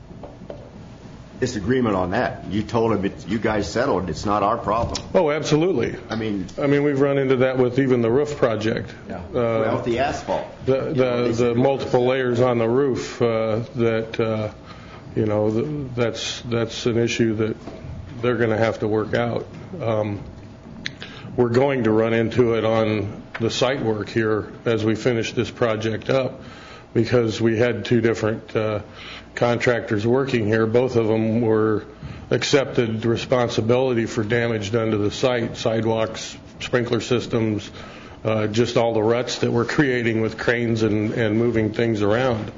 disagreement on that. You told him it, you guys settled. It's not our problem. Oh, absolutely. I mean, I mean, we've run into that with even the roof project. Yeah. Uh, well, the asphalt. The You the, know, the multiple layers on the roof uh, that uh, you know the, that's that's an issue that they're going to have to work out. Um, we're going to run into it on the site work here as we finish this project up, because we had two different uh, contractors working here. Both of them were accepted responsibility for damage done to the site, sidewalks, sprinkler systems, uh, just all the ruts that we're creating with cranes and, and moving things around.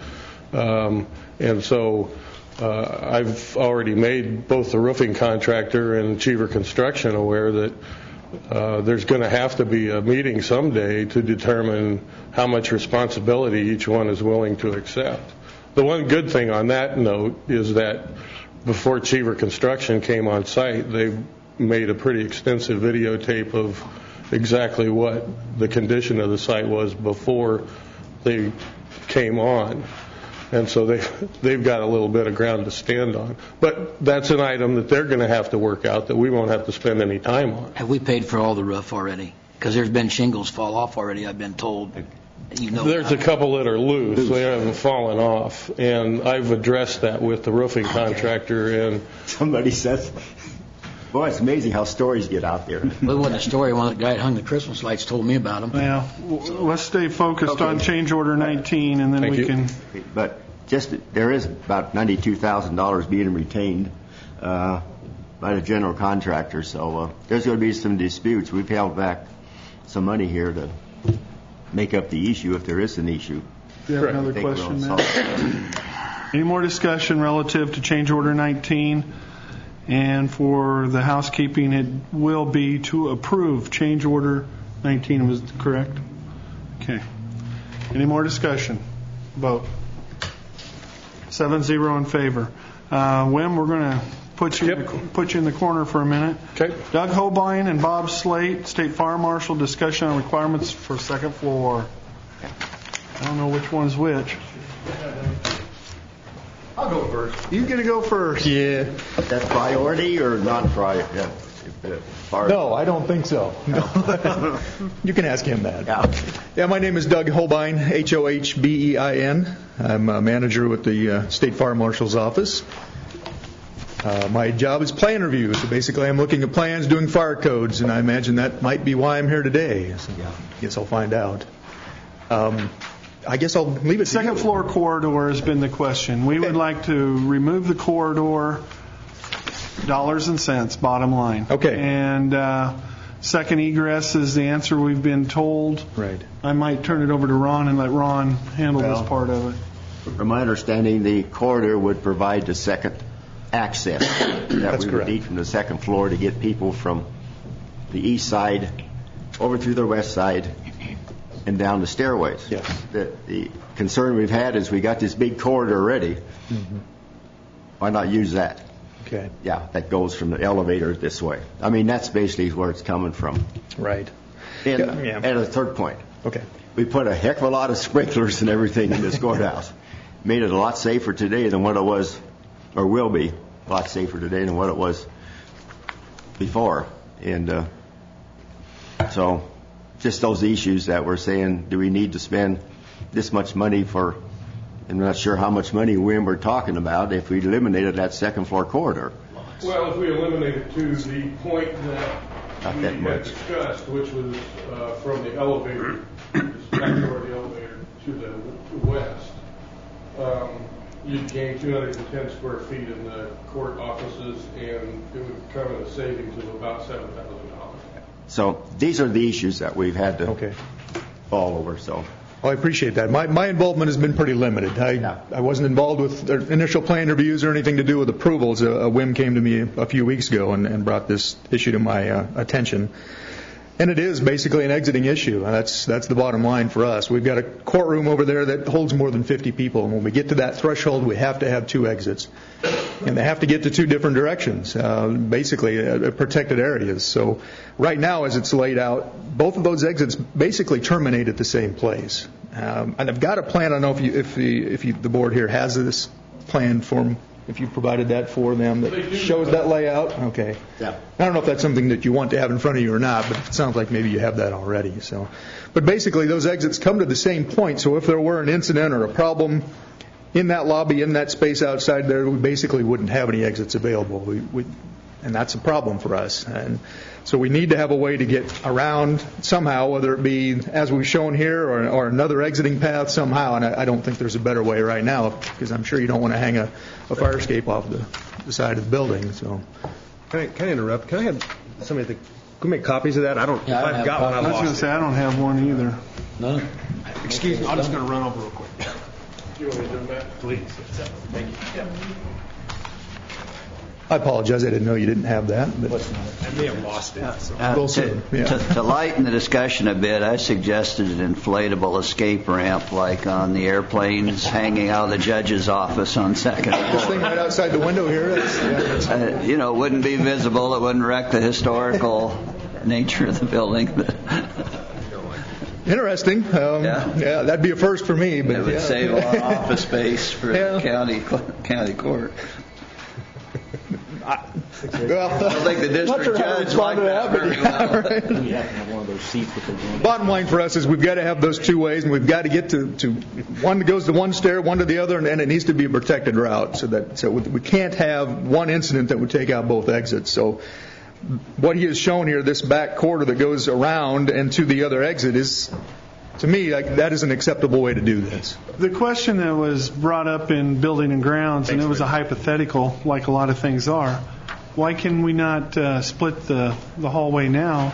Um, and so uh, I've already made both the roofing contractor and Cheever Construction aware that Uh, there's going to have to be a meeting someday to determine how much responsibility each one is willing to accept. The one good thing on that note is that before Cheever Construction came on site, they made a pretty extensive videotape of exactly what the condition of the site was before they came on. And so they, they've got a little bit of ground to stand on. But that's an item that they're going to have to work out that we won't have to spend any time on. Have we paid for all the roof already? Because there's been shingles fall off already, I've been told. You know, there's a couple that are loose. They haven't fallen off. And I've addressed that with the roofing contractor. And somebody says, boy, it's amazing how stories get out there. Well, it wasn't a story. One of the guy that hung the Christmas lights told me about them. Yeah, w- let's stay focused Okay. on change order nineteen, and then Thank we you. can. But just there is about ninety-two thousand dollars being retained uh, by the general contractor, so uh, there's going to be some disputes. We've held back some money here to make up the issue if there is an issue. Do you have another I think we're question, all Matt? solid. Any more discussion relative to change order nineteen? And for the housekeeping, it will be to approve change order nineteen. Was it correct? Okay. Any more discussion? Vote. Seven zero in favor. Uh, Wim, we're going to put you Yep. in the, put you in the corner for a minute. Okay. Doug Hobein and Bob Slate, State Fire Marshal, discussion on requirements for second floor. I don't know which one's which. I'll go first. You get to go first. Yeah. Is that priority or non-priority? Yeah. If the fire- No, I don't think so. No. You can ask him that. Yeah. Yeah, my name is Doug Hobein, H O H B E I N. I'm a manager with the uh, State Fire Marshal's office. Uh, my job is plan review, so basically I'm looking at plans, doing fire codes, and I imagine that might be why I'm here today. So I guess I'll find out. Um, I guess I'll leave it to Second you. floor corridor has been the question. We would like to remove the corridor, dollars and cents, bottom line. Okay. And uh, second egress is the answer we've been told. Right. I might turn it over to Ron and let Ron handle Well, this part of it. From my understanding, the corridor would provide the second access that That's we would correct. need from the second floor to get people from the east side over through the west side and down the stairways. Yes. The, the concern we've had is we got this big corridor ready, Mm-hmm. Why not use that? Okay. Yeah, that goes from the elevator this way. I mean, that's basically where it's coming from. Right. And, Yeah, yeah. and a third point. Okay. We put a heck of a lot of sprinklers and everything in this courthouse. Made it a lot safer today than what it was, or will be, a lot safer today than what it was before. And uh, so, just those issues that we're saying, do we need to spend this much money for, I'm not sure how much money we're talking about if we eliminated that second floor corridor. Well, if we eliminate it to the point that Not we that had much. discussed, which was uh, from the elevator, just back door of the elevator to the west, um, you'd gain two hundred ten square feet in the court offices, and it would come in a savings of about seven thousand dollars. So these are the issues that we've had to Okay. fall over. So Well, I appreciate that. My, my involvement has been pretty limited. I, I wasn't involved with the initial plan reviews or anything to do with approvals. A, a whim came to me a few weeks ago and, and brought this issue to my uh, attention. And it is basically an exiting issue. And that's that's the bottom line for us. We've got a courtroom over there that holds more than fifty people. And when we get to that threshold, we have to have two exits. And they have to get to two different directions, uh, basically uh, protected areas. So right now, as it's laid out, both of those exits basically terminate at the same place. Um, and I've got a plan. I don't know if you, if the if you, the board here has this plan form, if you provided that for them that shows that layout. Okay. Yeah. I don't know if that's something that you want to have in front of you or not, but it sounds like maybe you have that already. So, but basically, those exits come to the same point. So if there were an incident or a problem in that lobby, in that space outside there, we basically wouldn't have any exits available. We, we, and that's a problem for us. And so we need to have a way to get around somehow, whether it be as we've shown here or, or another exiting path somehow. And I, I don't think there's a better way right now, because I'm sure you don't want to hang a, a fire escape off the, the side of the building. So, Can I, can I interrupt? Can I have somebody think, can we make copies of that? I don't, Yeah, I if don't I've have got one, I I was lost going to say, I don't have one either. No? Excuse me, I'm just going to run over real quick. You want me to do that? Please. Thank you. I apologize. I didn't know you didn't have that. But I may have lost it. So. Uh, We'll to, see. Yeah. to, to lighten the discussion a bit, I suggested an inflatable escape ramp like on the airplanes hanging out of the judge's office on second This thing floor. right outside the window here, that's, yeah, that's Uh, you know, it wouldn't be visible. It wouldn't wreck the historical nature of the building. interesting. Um, Yeah. yeah, that'd be a first for me. But It would yeah. save a lot of office space for Yeah. county county court. Well, I don't think the not district sure how to judge respond liked to that that, but very yeah, well. right. We have to have one of those seats with the room. Bottom line for us is we've got to have those two ways, and we've got to get to, to one that goes to one stair, one to the other, and, and it needs to be a protected route. So that so we can't have one incident that would take out both exits. So what he has shown here, this back corridor that goes around and to the other exit, is, to me, like, that is an acceptable way to do this. The question that was brought up in Building and Grounds, and it was a hypothetical, like a lot of things are, why can we not uh, split the, the hallway now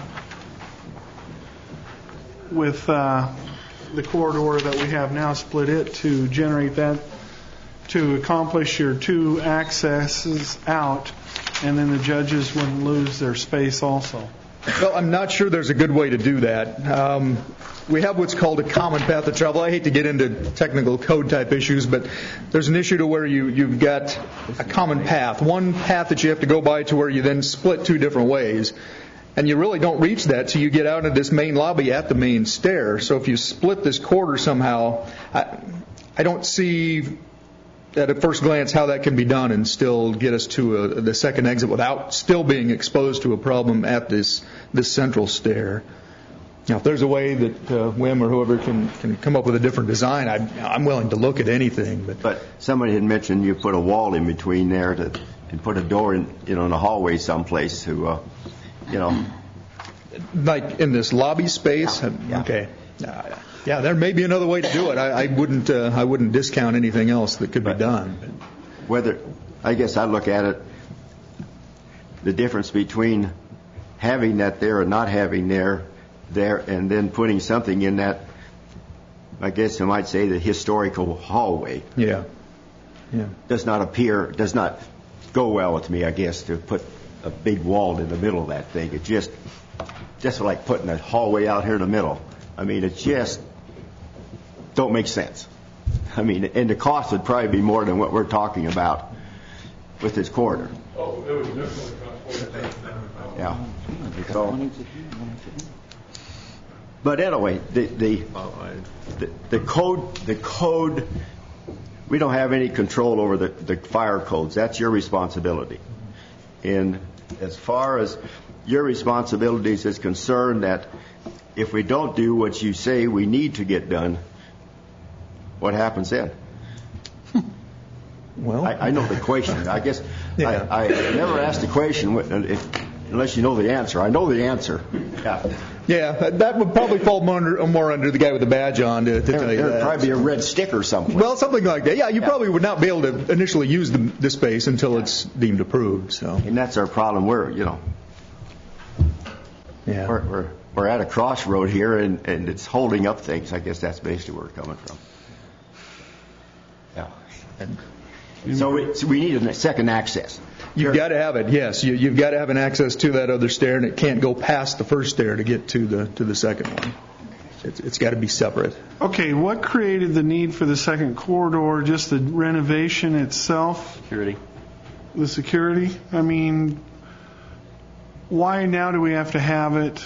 with uh, the corridor that we have now, split it to generate that, to accomplish your two accesses out, and then the judges wouldn't lose their space also? Well, I'm not sure there's a good way to do that. Um, we have what's called a common path of travel. I hate to get into technical code type issues, but there's an issue to where you, you've got a common path, one path that you have to go by to where you then split two different ways. And you really don't reach that till you get out into this main lobby at the main stair. So if you split this corridor somehow, I, I don't see at a first glance how that can be done and still get us to a, the second exit without still being exposed to a problem at this this central stair. Now, if there's a way that uh, Wim or whoever can, can come up with a different design, I, I'm willing to look at anything. But, But somebody had mentioned you put a wall in between there to, and put a door in, you know, in a hallway someplace to, uh, you know. like in this lobby space, Yeah. okay. Uh, yeah, there may be another way to do it. I, I wouldn't uh, I wouldn't discount anything else that could be done. But Whether, I guess I look at it, the difference between having that there or not having there, there, and then putting something in that, I guess I might say the historical hallway. Yeah. Yeah. Does not appear, does not go well with me, I guess, to put a big wall in the middle of that thing. It just, just like putting a hallway out here in the middle. I mean, it just don't make sense. I mean, and the cost would probably be more than what we're talking about. with this corridor. Oh, it was definitely cost. Yeah. So, but anyway, the the, the the code the code we don't have any control over the, the fire codes. That's your responsibility. And as far as your responsibilities is concerned, that if we don't do what you say we need to get done, what happens then? Well, I, I know the question. I guess Yeah. I, I never asked the question if, unless you know the answer. I know the answer. Yeah. Yeah, that would probably fall more under, more under the guy with the badge on to, to There, tell you there'd that. probably be a red sticker somewhere. Well, something like that. Yeah, you probably would not be able to initially use the, the space until it's deemed approved. So, and that's our problem. We're, you know, yeah, we're we're, we're at a crossroad here, and, and it's holding up things. I guess that's basically where we're coming from. Yeah. And so we, so we need a second access. You've got to have it. Yes, you, you've got to have an access to that other stair, and it can't go past the first stair to get to the to the second one. It's, it's got to be separate. Okay, what created the need for the second corridor? Just the renovation itself? Security. The security? I mean, why now do we have to have it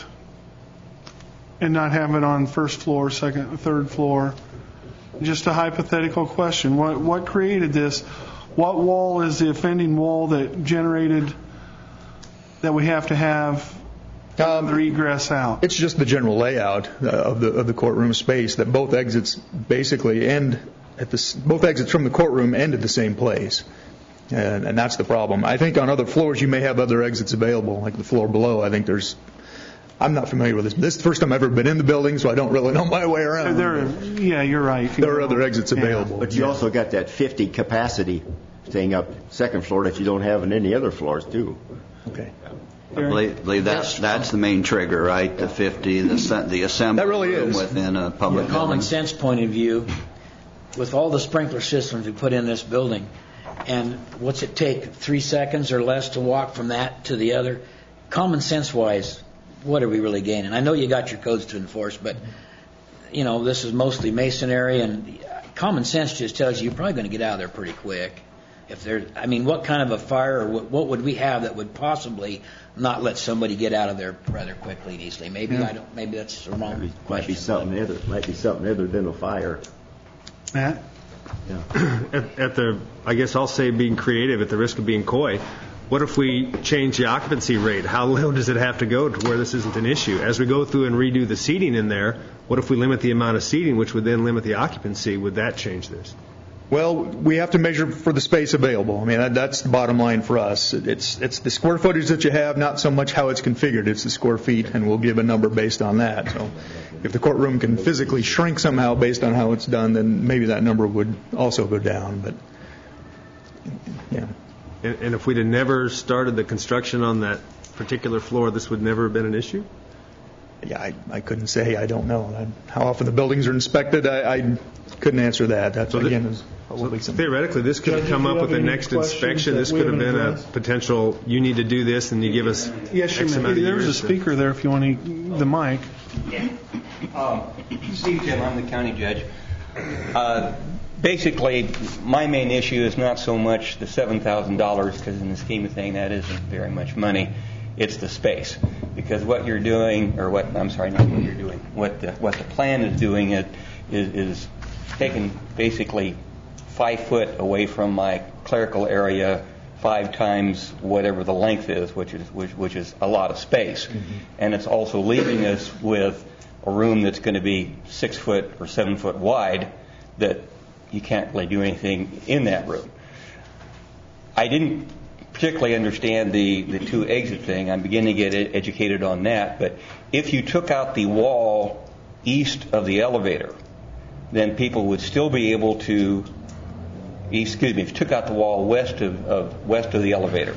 and not have it on first floor, second, third floor? Just a hypothetical question. What what created this? What wall is the offending wall that generated that we have to have Um, the egress out? It's just the general layout uh, of the of the courtroom space, that both exits basically end at the both exits from the courtroom end at the same place, and, and that's the problem. I think on other floors you may have other exits available, like the floor below. I think there's. I'm not familiar with this. This is the first time I've ever been in the building, so I don't really know my way around. There, yeah, you're right. There are other exits available. But you yeah. also got that fifty capacity thing up second floor that you don't have in any other floors, too. Okay. I believe, believe that's that's the main trigger, right? The fifty, the se- the assembly That really room is. within a public From a common building. sense point of view, with all the sprinkler systems we put in this building, and what's it take, three seconds or less to walk from that to the other? Common sense wise, what are we really gaining? I know you got your codes to enforce, but you know this is mostly masonry, and common sense just tells you you're probably going to get out of there pretty quick. If there, I mean, what kind of a fire, or what, what would we have that would possibly not let somebody get out of there rather quickly and easily? Maybe Yeah. I don't. Maybe that's the wrong Might be, question. might be something other. Might be something other than a fire. Matt? Yeah. At, at the, I guess I'll say being creative at the risk of being coy. What if we change the occupancy rate? How low does it have to go to where this isn't an issue? As we go through and redo the seating in there, what if we limit the amount of seating, which would then limit the occupancy? Would that change this? Well, we have to measure for the space available. I mean, that, that's the bottom line for us. It's it's the square footage that you have, not so much how it's configured. It's the square feet, and we'll give a number based on that. So if the courtroom can physically shrink somehow based on how it's done, then maybe that number would also go down. But, yeah. And, and if we'd have never started the construction on that particular floor, this would never have been an issue? Yeah, I, I couldn't say. I don't know. I, how often the buildings are inspected, I, I couldn't answer that. That's, So the- again, is So probably something. theoretically, this could have Judge, come do you up with have the any next questions inspection. that This we could have haven't been a addressed? potential, you need to do this, and you give us Yes, you X may. amount of There's a years to- speaker there if you want to, the mic. Um, Steve Jim, I'm the county judge. Uh, basically, my main issue is not so much the seven thousand dollars, because in the scheme of things, that isn't very much money. It's the space. Because what you're doing, or what, I'm sorry, not what you're doing, what the, what the plan is doing it, is, is taking basically five foot away from my clerical area, five times whatever the length is, which is which, which is a lot of space. Mm-hmm. And it's also leaving us with a room that's going to be six foot or seven foot wide that you can't really do anything in that room. I didn't particularly understand the, the two exit thing. I'm beginning to get educated on that. But if you took out the wall east of the elevator, then people would still be able to, excuse me, if you took out the wall west of, of west of the elevator,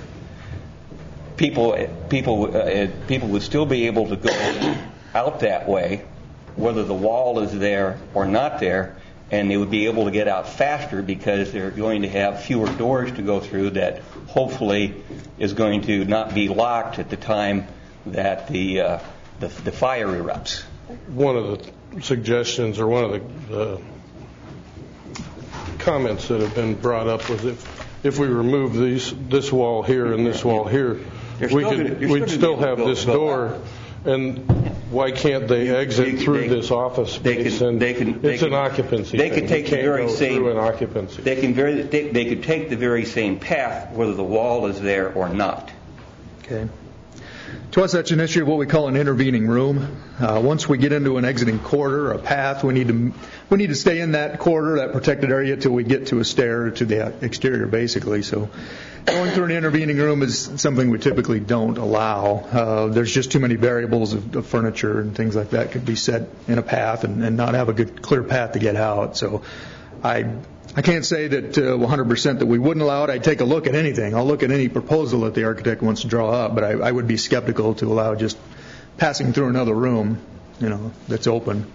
people people uh, people would still be able to go out that way, whether the wall is there or not there, and they would be able to get out faster because they're going to have fewer doors to go through that hopefully is going to not be locked at the time that the uh, the, the fire erupts. One of the suggestions, or one of the, the comments that have been brought up, was if if we remove these, this wall here and this wall here, You're we still could, gonna- you're we'd still still gonna have be able to this go- go door. And why can't they exit through they- this office they space? can- And they can- they it's an can- occupancy they thing. could take You the can't very go same- through an occupancy. They can very, they, they could take the very same path whether the wall is there or not. Okay. To us, that's an issue of what we call an intervening room. Uh, once we get into an exiting corridor, a path, we need to we need to stay in that corridor, that protected area, till we get to a stair to the exterior, basically. So, going through an intervening room is something we typically don't allow. Uh, there's just too many variables of, of furniture and things like that could be set in a path and, and not have a good clear path to get out. So, I. I can't say that uh, one hundred percent that we wouldn't allow it. I'd take a look at anything. I'll look at any proposal that the architect wants to draw up, but I, I would be skeptical to allow just passing through another room, you know, that's open.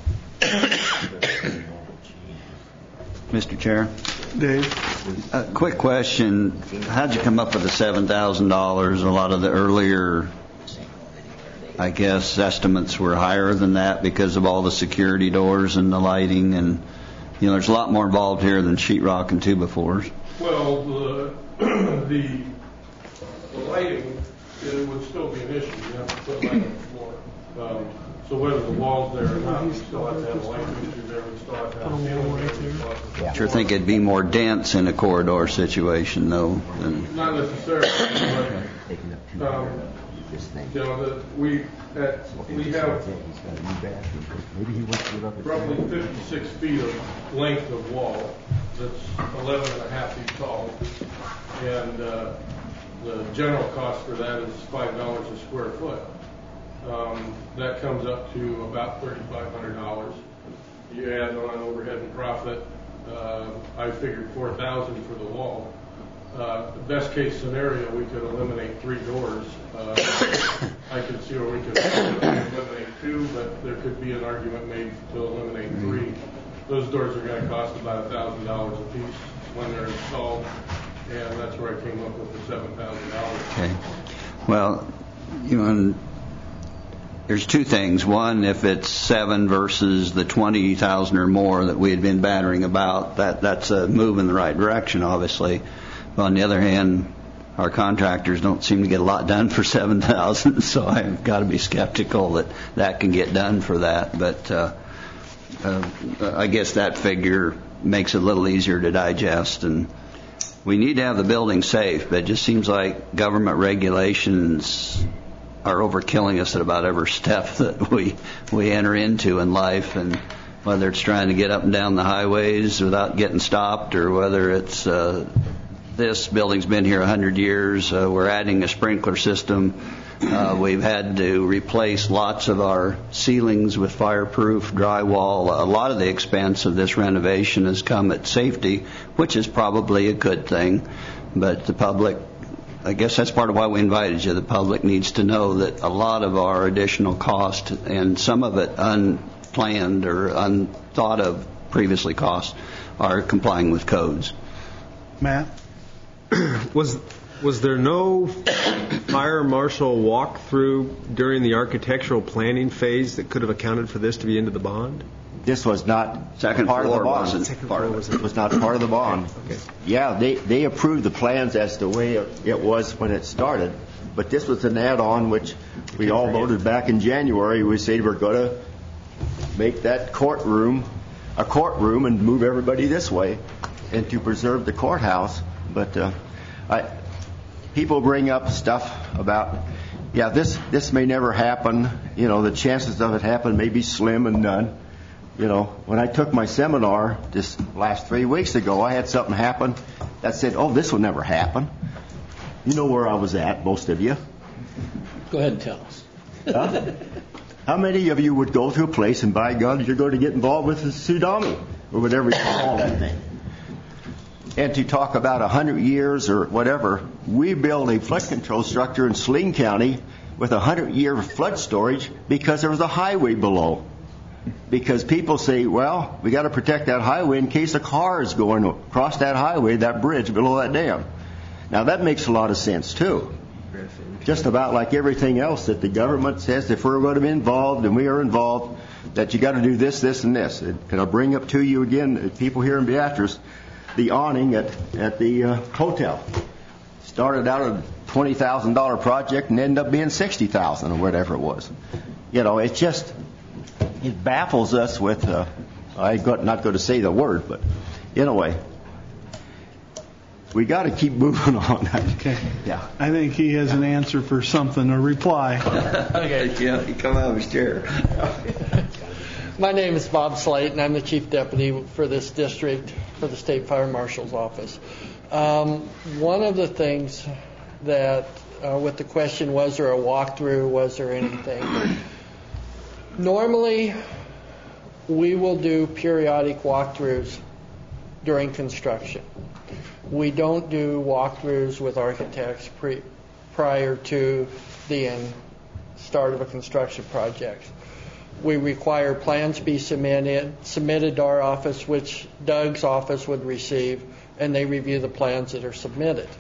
Mister Chair? Dave? A quick question. How'd you come up with the seven thousand dollars? A lot of the earlier, I guess, estimates were higher than that because of all the security doors and the lighting, and you know, there's a lot more involved here than sheetrock and two by fours. Well, the, the, the lighting, it would still be an issue. You have to put light on the floor. Um, so whether the wall's there or not, we still have to have a light fixture there. We still have to have a ceiling there. We still have to have Sure think it'd be more dense in a corridor situation, though. Than Not necessarily, but, um, you know, that we, at, we have roughly fifty-six feet of length of wall that's eleven and a half feet tall. And uh, the general cost for that is five dollars a square foot. Um, that comes up to about thirty-five hundred dollars. You add on overhead and profit, uh, I figured four thousand dollars for the wall. Uh, the best case scenario, we could eliminate three doors. Uh, I could see where we could eliminate two, but there could be an argument made to eliminate three. Those doors are going to cost about one thousand dollars a piece when they're installed, and that's where I came up with the seven thousand dollars. Okay. Well, you know, and there's two things. One, if it's seven versus the twenty thousand or more that we had been battering about, that that's a move in the right direction, obviously. But on the other hand, our contractors don't seem to get a lot done for seven thousand, so I've got to be skeptical that that can get done for that. But uh, uh, I guess that figure makes it a little easier to digest. And we need to have the building safe, but it just seems like government regulations are overkilling us at about every step that we we enter into in life, and whether it's trying to get up and down the highways without getting stopped, or whether it's uh, this building's been here a hundred years, uh, we're adding a sprinkler system. Uh, we've had to replace lots of our ceilings with fireproof drywall. A lot of the expense of this renovation has come at safety, which is probably a good thing, but the public, I guess that's part of why we invited you. The public needs to know that a lot of our additional cost, and some of it unplanned or unthought of previously costs, are complying with codes. Matt? Was was there no fire marshal walkthrough during the architectural planning phase that could have accounted for this to be into the bond? This was not Second part of the floor bond. wasn't Second part floor of it. was, it was not part of the bond. Okay. Yeah, they they approved the plans as the way it was when it started, but this was an add-on which we all voted back in January. We said we're going to make that courtroom a courtroom and move everybody this way, and to preserve the courthouse. But uh, I, people bring up stuff about, yeah, this this may never happen. You know, the chances of it happening may be slim and none. You know, when I took my seminar this last three weeks ago, I had something happen that said, oh, this will never happen. You know where I was at, most of you. Go ahead and tell us. Huh? How many of you would go to a place and, by God, you're going to get involved with the tsunami or whatever you call that thing? And to talk about a hundred years or whatever, we built a flood control structure in Saline County with a hundred year flood storage because there was a highway below. Because people say, well, we got to protect that highway in case a car is going across that highway, that bridge below that dam. Now that makes a lot of sense too. Just about like everything else that the government says, if we're going to be involved and we are involved, that you got to do this, this, and this. And I'll bring up to you again, people here in Beatrice, the awning at, at the uh, hotel. Started out a twenty thousand dollars project and ended up being sixty thousand dollars or whatever it was. You know, it just, it baffles us with, uh, I'm not going to say the word, but anyway, we got to keep moving on. Okay. Yeah. I think he has an answer for something, a reply. Okay, yeah, he come out of his chair. My name is Bob Slate, and I'm the Chief Deputy for this district for the State Fire Marshal's Office. Um, one of the things that, uh, with the question, was there a walkthrough, was there anything? Normally, we will do periodic walkthroughs during construction. We don't do walkthroughs with architects pre- prior to the end start of a construction project. We require plans be submitted, submitted to our office, which Doug's office would receive, and they review the plans that are submitted.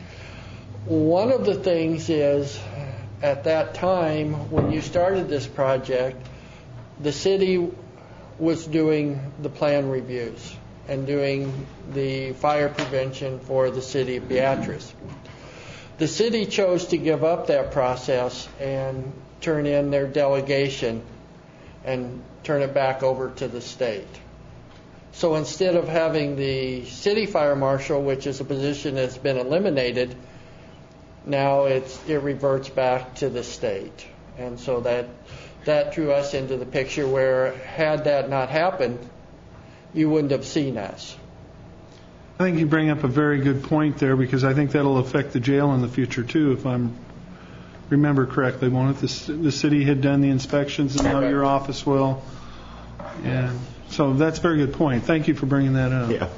One of the things is, at that time, when you started this project, the city was doing the plan reviews and doing the fire prevention for the city of Beatrice. The city chose to give up that process and turn in their delegation and turn it back over to the state. So instead of having the city fire marshal, which is a position that's been eliminated, now it's, it reverts back to the state. And so that that drew us into the picture where, had that not happened, you wouldn't have seen us. I think you bring up a very good point there, because I think that'll affect the jail in the future too, if I'm remember correctly, won't it? The, the city had done the inspections, and now your office will. And so that's a very good point. Thank you for bringing that up. Yeah.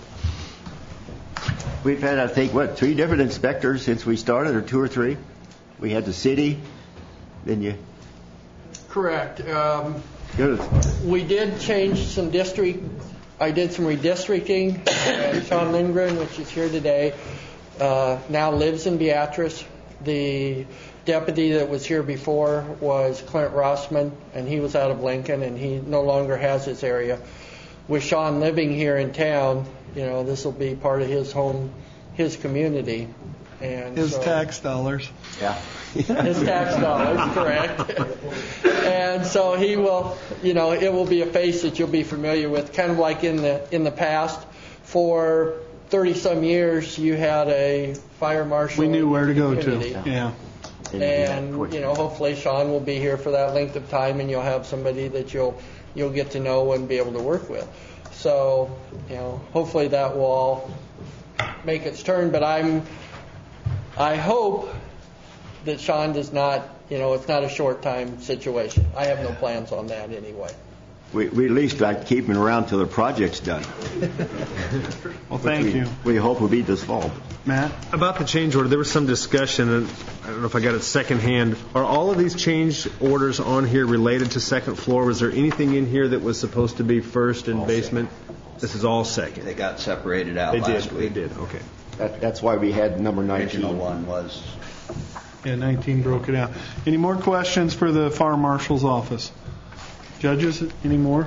We've had, I think, what, three different inspectors since we started, or two or three? We had the city, then you... Correct. Um, Good. We did change some district. I did some redistricting. Uh, Sean Lindgren, which is here today, uh, now lives in Beatrice. The deputy that was here before was Clint Rossman, and he was out of Lincoln, and he no longer has his area. With Sean living here in town, you know, this will be part of his home, his community. And his so, tax dollars. Yeah. His tax dollars, correct. And so he will, you know, it will be a face that you'll be familiar with, kind of like in the in the past. For thirty some years, you had a fire marshal. We knew where to go community. to. Yeah. And you know, hopefully Sean will be here for that length of time, and you'll have somebody that you'll you'll get to know and be able to work with. So, you know, hopefully that will all make its turn. But I'm, I hope that Sean does not, you know, it's not a short time situation. I have no plans on that anyway. We, we at least like keep him around till the project's done. Well, thank we, you. We hope will be this fall. Matt? About the change order, there was some discussion, and I don't know if I got it secondhand. Are all of these change orders on here related to second floor? Was there anything in here that was supposed to be first and basement? This is all second. They got separated out They last did. week. They did. Okay. That, that's why we had number nineteen. Original one was. Yeah, nineteen broke it out. Any more questions for the fire marshal's office? Judges, any more?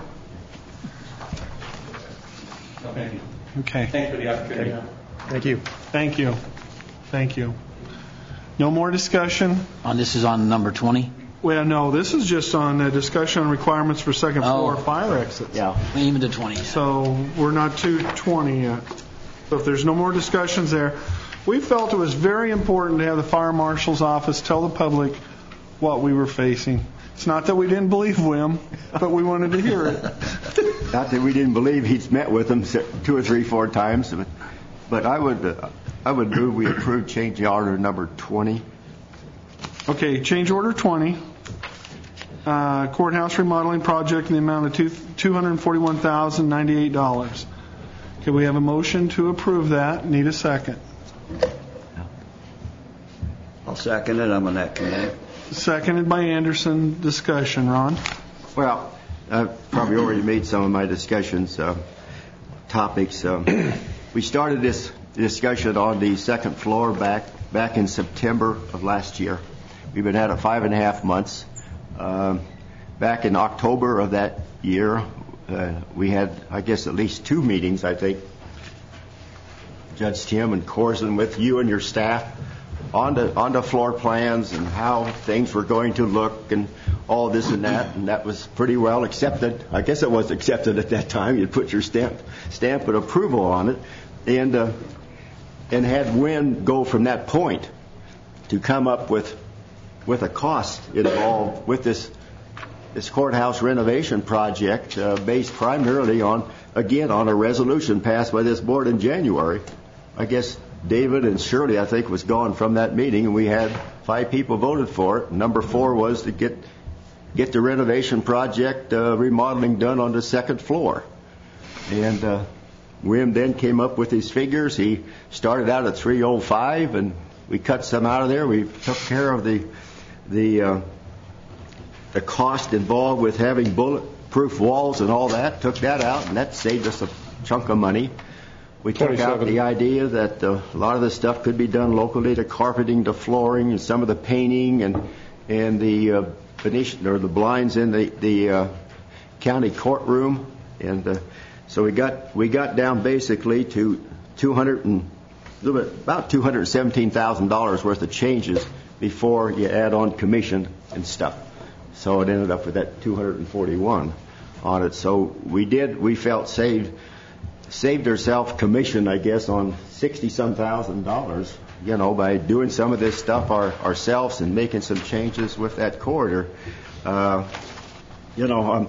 Thank you. Okay. Thanks for the opportunity. Thank you. Thank you. Thank you. No more discussion? On this is on number twenty? Well, no, this is just on a discussion on requirements for second floor Oh. fire exits. Yeah. Even to twenty. So we're not to twenty yet. So if there's no more discussions there, we felt it was very important to have the fire marshal's office tell the public what we were facing. It's not that we didn't believe Wim, but we wanted to hear it. Not that we didn't believe he'd met with them two or three, four times, but, but I would uh, I would move we approve change order number twenty. Okay, change order twenty. Uh, courthouse remodeling project in the amount of two two hundred forty-one thousand ninety-eight dollars. Can we have a motion to approve that? Need a second. I'll second it. I'm on that committee. Seconded by Anderson. Discussion, Ron. Well, I've probably already made some of my discussions uh, topics. Um, we started this discussion on the second floor back back in September of last year. We've been at it five and a half months. Um, back in October of that year, uh, we had, I guess, at least two meetings, I think, Judge Tim and Corzine with you and your staff on the, on the floor plans and how things were going to look and all this and that, and that was pretty well accepted. I guess it was accepted at that time. You'd put your stamp stamp of approval on it, and uh, and had Wynn go from that point to come up with with a cost involved with this this courthouse renovation project uh, based primarily on, again, on a resolution passed by this board in January. I guess David and Shirley, I think, was gone from that meeting, and we had five people voted for it. Number four was to get get the renovation project uh, remodeling done on the second floor. And uh, Wim then came up with his figures. He started out at three oh five, and we cut some out of there. We took care of the the uh, the cost involved with having bulletproof walls and all that. Took that out, and that saved us a chunk of money. We took out the idea that uh, a lot of this stuff could be done locally, the carpeting, the flooring, and some of the painting, and and the uh, Venetian or the blinds in the the uh, county courtroom, and uh, so we got we got down basically to two hundred and a little bit about two hundred seventeen thousand dollars worth of changes before you add on commission and stuff. So it ended up with that two hundred forty-one on it. So we did we felt saved. saved ourselves commission, I guess, on sixty-some thousand dollars, you know, by doing some of this stuff our, ourselves and making some changes with that corridor. Uh, you know, um,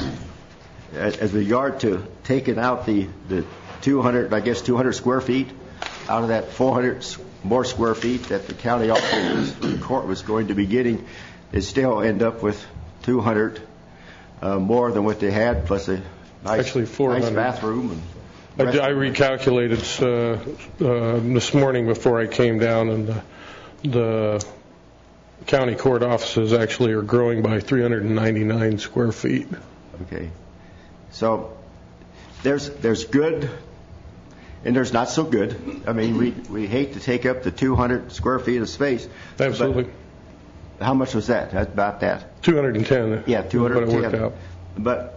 as, as regard to taking out the, the two hundred, I guess, two hundred square feet out of that four hundred more square feet that the county officers, the court was going to be getting, they still end up with two hundred uh, more than what they had, plus a nice, Actually, four hundred. Nice bathroom. And I, I recalculated uh, uh, this morning before I came down, and the, the county court offices actually are growing by three hundred ninety-nine square feet. Okay. So there's there's good and there's not so good. I mean, we, we hate to take up the two hundred square feet of space. Absolutely. How much was that? That's about that. two hundred ten. Yeah, two hundred ten. But it worked out. But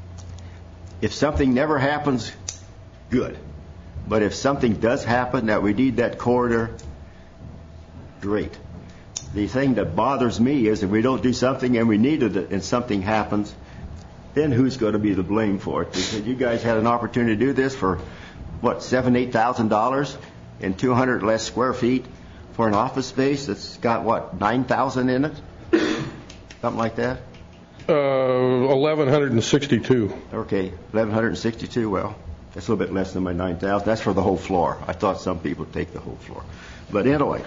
if something never happens, good. But if something does happen that we need that corridor, great. The thing that bothers me is if we don't do something and we need it and something happens, then who's going to be to blame for it? Because you guys had an opportunity to do this for, what, seven, eight thousand dollars and two hundred less square feet for an office space that's got, what, nine thousand in it? Something like that? Uh, eleven sixty-two. Okay, eleven sixty-two. Well, that's a little bit less than my nine thousand. That's for the whole floor. I thought some people would take the whole floor. But anyway,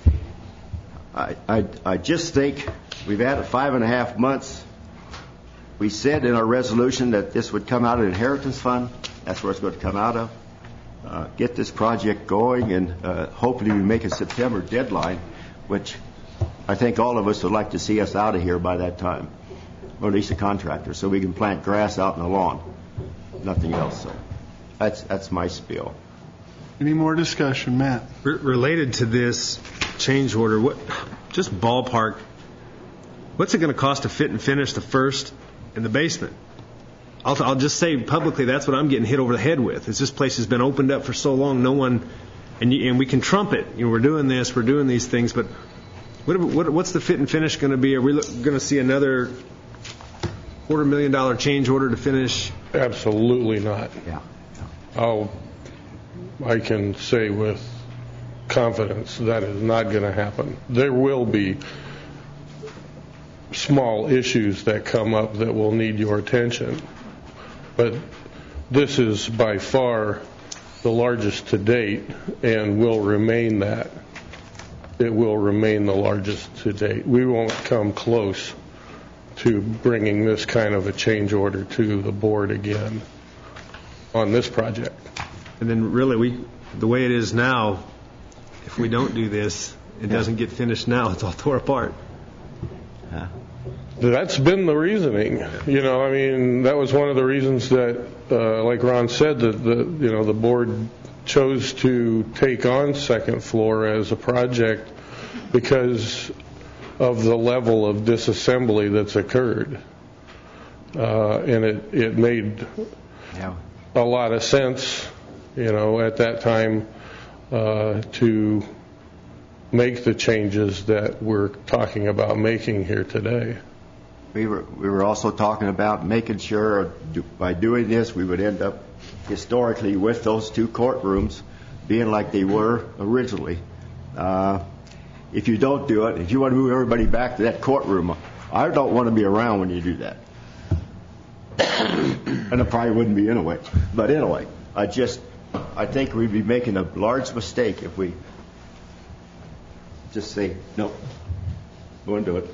I, I, I just think we've had it five and a half months. We said in our resolution that this would come out of the inheritance fund. That's where it's going to come out of. Uh, get this project going, and uh, hopefully we make a September deadline, which I think all of us would like to see us out of here by that time, or at least the contractor, so we can plant grass out in the lawn. Nothing else. So that's that's my spiel. Any more discussion, Matt? R- related to this change order, what, just ballpark, what's it going to cost to fit and finish the first and the basement? I'll, I'll just say publicly that's what I'm getting hit over the head with. Is this place has been opened up for so long, no one, and, you, and we can trump it. You know, we're doing this, we're doing these things, but what, what, what's the fit and finish going to be? Are we going to see another quarter million dollar change order to finish? Absolutely not. Yeah. I'll, I can say with confidence that is not going to happen. There will be small issues that come up that will need your attention, but this is by far the largest to date and will remain that. It will remain the largest to date. We won't come close to bringing this kind of a change order to the board again on this project. And then really, we the way it is now, if we don't do this, it doesn't get finished now, it's all tore apart. Yeah. That's been the reasoning. You know, I mean, that was one of the reasons that, uh, like Ron said, that the you know the board chose to take on second floor as a project because of the level of disassembly that's occurred, uh, and it it made yeah. a lot of sense. You know, at that time, uh, to make the changes that we're talking about making here today. We were we were also talking about making sure do, by doing this we would end up historically with those two courtrooms being like they were originally. Uh, if you don't do it, if you want to move everybody back to that courtroom, I don't want to be around when you do that. And I probably wouldn't be anyway. But anyway, I just I think we'd be making a large mistake if we just say no, we won't do it.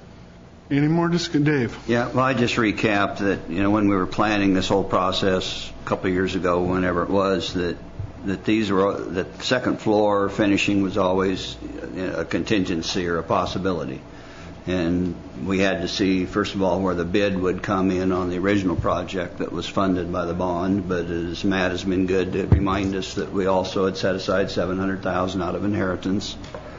Any more discussion, Dave? Yeah, well, I just recapped that, you know, when we were planning this whole process a couple of years ago, whenever it was, that that these were that second floor finishing was always a contingency or a possibility, and we had to see first of all where the bid would come in on the original project that was funded by the bond. But as Matt has been good to remind us that we also had set aside seven hundred thousand dollars out of inheritance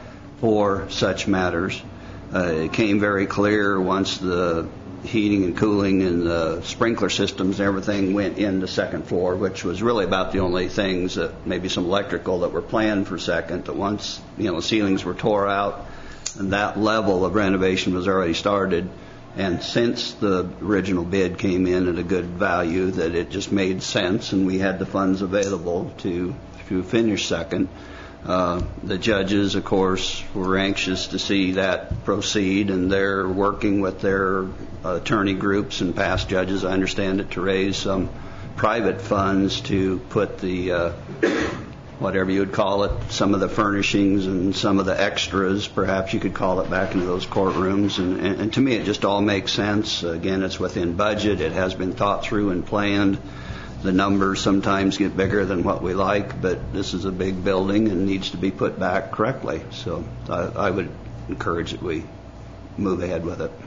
for such matters. Uh, it came very clear once the heating and cooling and the sprinkler systems and everything went in the second floor, which was really about the only things that maybe some electrical that were planned for second, that once, you know, the ceilings were tore out and that level of renovation was already started. And since the original bid came in at a good value, that it just made sense and we had the funds available to, to finish second. Uh, the judges, of course, were anxious to see that proceed, and they're working with their attorney groups and past judges, I understand it, to raise some private funds to put the, uh, whatever you would call it, some of the furnishings and some of the extras, perhaps you could call it, back into those courtrooms. And, and, and to me, it just all makes sense. Again, it's within budget. It has been thought through and planned. The numbers sometimes get bigger than what we like, but this is a big building and needs to be put back correctly. So I, I would encourage that we move ahead with it.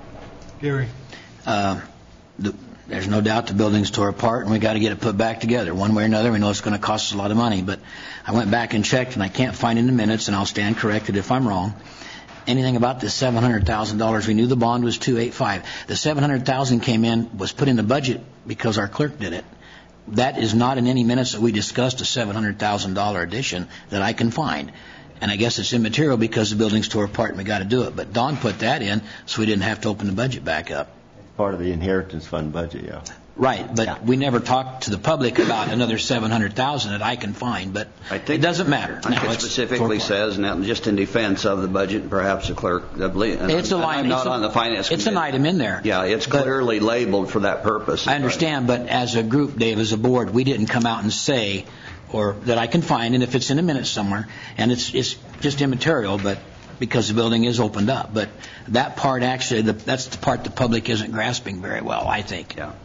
Gary? Uh, the, there's no doubt the building's tore apart, and we got to get it put back together. One way or another, we know it's going to cost us a lot of money. But I went back and checked, and I can't find in the minutes, and I'll stand corrected if I'm wrong, anything about this seven hundred thousand dollars. We knew the bond was two eighty-five. The seven hundred thousand dollars came in, was put in the budget because our clerk did it. That is not in any minutes that we discussed a seven hundred thousand dollars addition that I can find. And I guess it's immaterial because the building's tore apart and we got to do it. But Don put that in so we didn't have to open the budget back up. Part of the inheritance fund budget, yeah. Right, but yeah. We never talked to the public about another seven hundred thousand dollars that I can find, but I think, it doesn't matter. I think now, it specifically says, now just in defense of the budget, and perhaps the clerk, I believe, and it's I'm, a line, I'm not it's a, on the finance It's committee. an item in there. Yeah, it's clearly labeled for that purpose. I understand, right. But as a group, Dave, as a board, we didn't come out and say, or that I can find, and if it's in a minute somewhere, and it's it's just immaterial, but because the building is opened up. But that part actually, the, that's the part the public isn't grasping very well, I think. Yeah.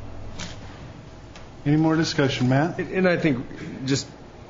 Any more discussion, Matt? And I think just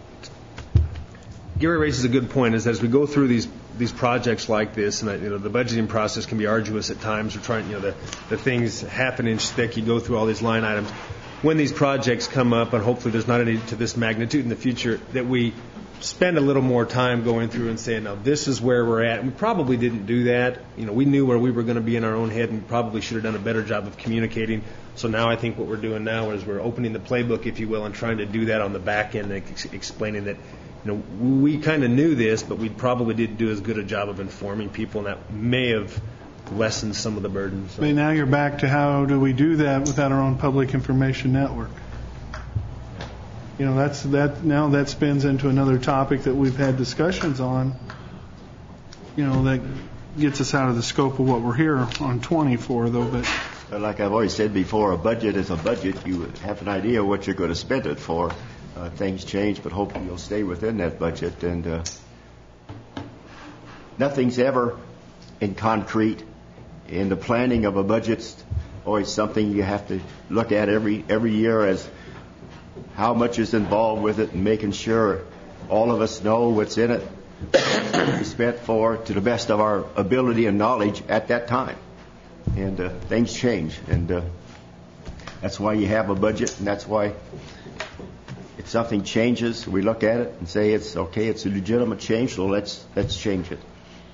Gary raises a good point, is that as we go through these these projects like this, and that, you know, the budgeting process can be arduous at times. We're trying, you know, the the things half an inch thick. You go through all these line items. When these projects come up, and hopefully there's not any to this magnitude in the future, that we spend a little more time going through and saying, now this is where we're at. And we probably didn't do that. You know, we knew where we were going to be in our own head, and probably should have done a better job of communicating. So now I think what we're doing now is we're opening the playbook, if you will, and trying to do that on the back end, ex- explaining that, you know, we kind of knew this, but we probably didn't do as good a job of informing people, and that may have lessened some of the burden. So. I mean, now you're back to how do we do that without our own public information network? You know, that's that. Now that spins into another topic that we've had discussions on. You know, that gets us out of the scope of what we're here on twenty for, though. But like I've always said before, a budget is a budget. You have an idea what you're going to spend it for. Uh, things change, but hopefully you'll stay within that budget. And uh, nothing's ever in concrete. In the planning of a budget's always something you have to look at every every year as how much is involved with it, and making sure all of us know what's in it, we spent for to the best of our ability and knowledge at that time. And uh, things change, and uh, that's why you have a budget, and that's why if something changes, we look at it and say it's okay, it's a legitimate change, so let's let's change it.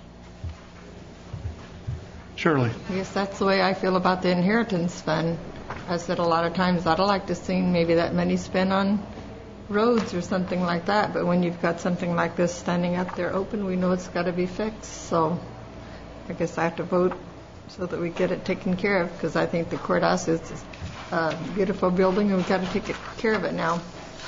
Shirley. Yes, that's the way I feel about the inheritance fund. I said a lot of times I'd like to see maybe that money spent on roads or something like that, but when you've got something like this standing up there open, we know it's got to be fixed. So I guess I have to vote so that we get it taken care of, because I think the courthouse is a beautiful building and we've got to take care of it now.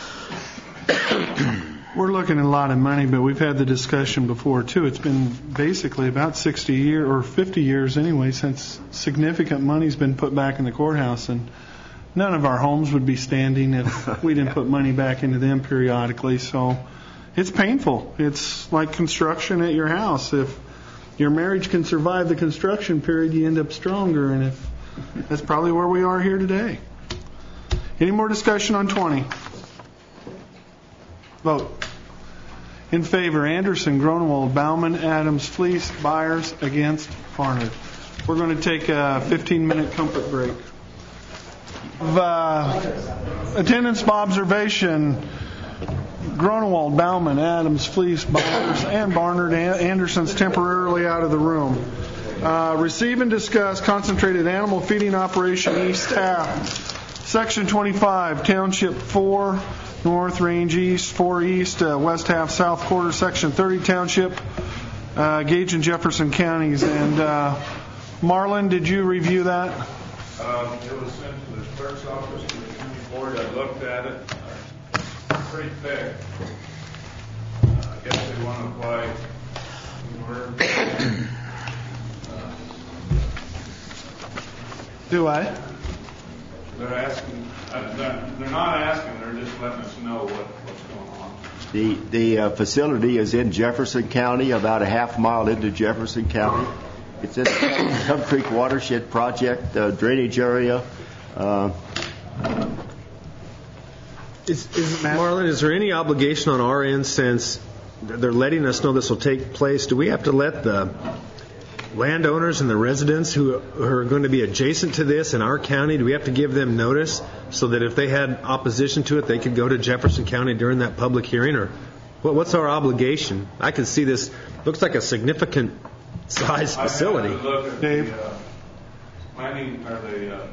We're looking at a lot of money, but we've had the discussion before too. It's been basically about sixty years or fifty years anyway since significant money's been put back in the courthouse, and none of our homes would be standing if we didn't put money back into them periodically. So it's painful. It's like construction at your house. If your marriage can survive the construction period, you end up stronger, and if that's probably where we are here today. Any more discussion on twenty? Vote. In favor, Anderson, Gronewald, Bauman, Adams, Fleece, Byers. Against, Farnard. We're going to take a fifteen minute comfort break. Uh, attendance by observation, Gronewald, Bauman, Adams, Fleece, Byers, and Barnard. Anderson's temporarily out of the room. Uh, receive and discuss concentrated animal feeding operation East Half. Section twenty-five, Township four, North, Range East, four East, uh, West Half, South Quarter, Section thirty, Township, uh, Gage and Jefferson counties. And uh, Marlon, did you review that? Um, it was sent to the clerk's office, to the county board. I looked at it. Uh, pretty thick. Uh, I guess they want to apply more. Uh, Do I? They're asking. Uh, they're, they're not asking. They're just letting us know what, what's going on. The the uh, facility is in Jefferson County, about a half mile into Jefferson County. It's in the Cub Creek Watershed Project uh, drainage area. Uh, is, is, Marlon, is there any obligation on our end, since they're letting us know this will take place? Do we have to let the landowners and the residents who, who are going to be adjacent to this in our county, do we have to give them notice so that if they had opposition to it, they could go to Jefferson County during that public hearing? Or what, what's our obligation? I can see this looks like a significant size facility. I have to look at Dave. the uh, planning or the uh,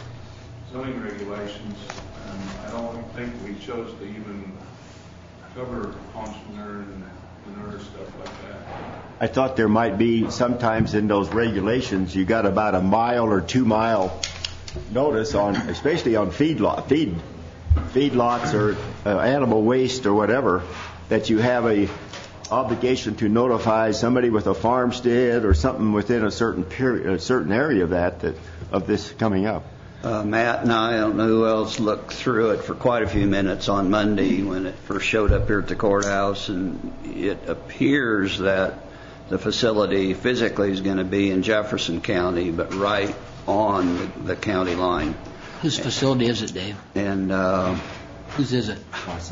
zoning regulations, and I don't think we chose to even cover Homesteader and, and other stuff like that. I thought there might be sometimes in those regulations you got about a mile or two mile notice on, especially on feed lot, feed feed lots or uh, animal waste or whatever, that you have a obligation to notify somebody with a farmstead or something within a certain period, a certain area of that, that of this coming up. Uh, Matt and I, I don't know who else, looked through it for quite a few minutes on Monday when it first showed up here at the courthouse, and it appears that the facility physically is going to be in Jefferson County, but right on the, the county line. Whose facility is it, Dave? And uh, whose is it?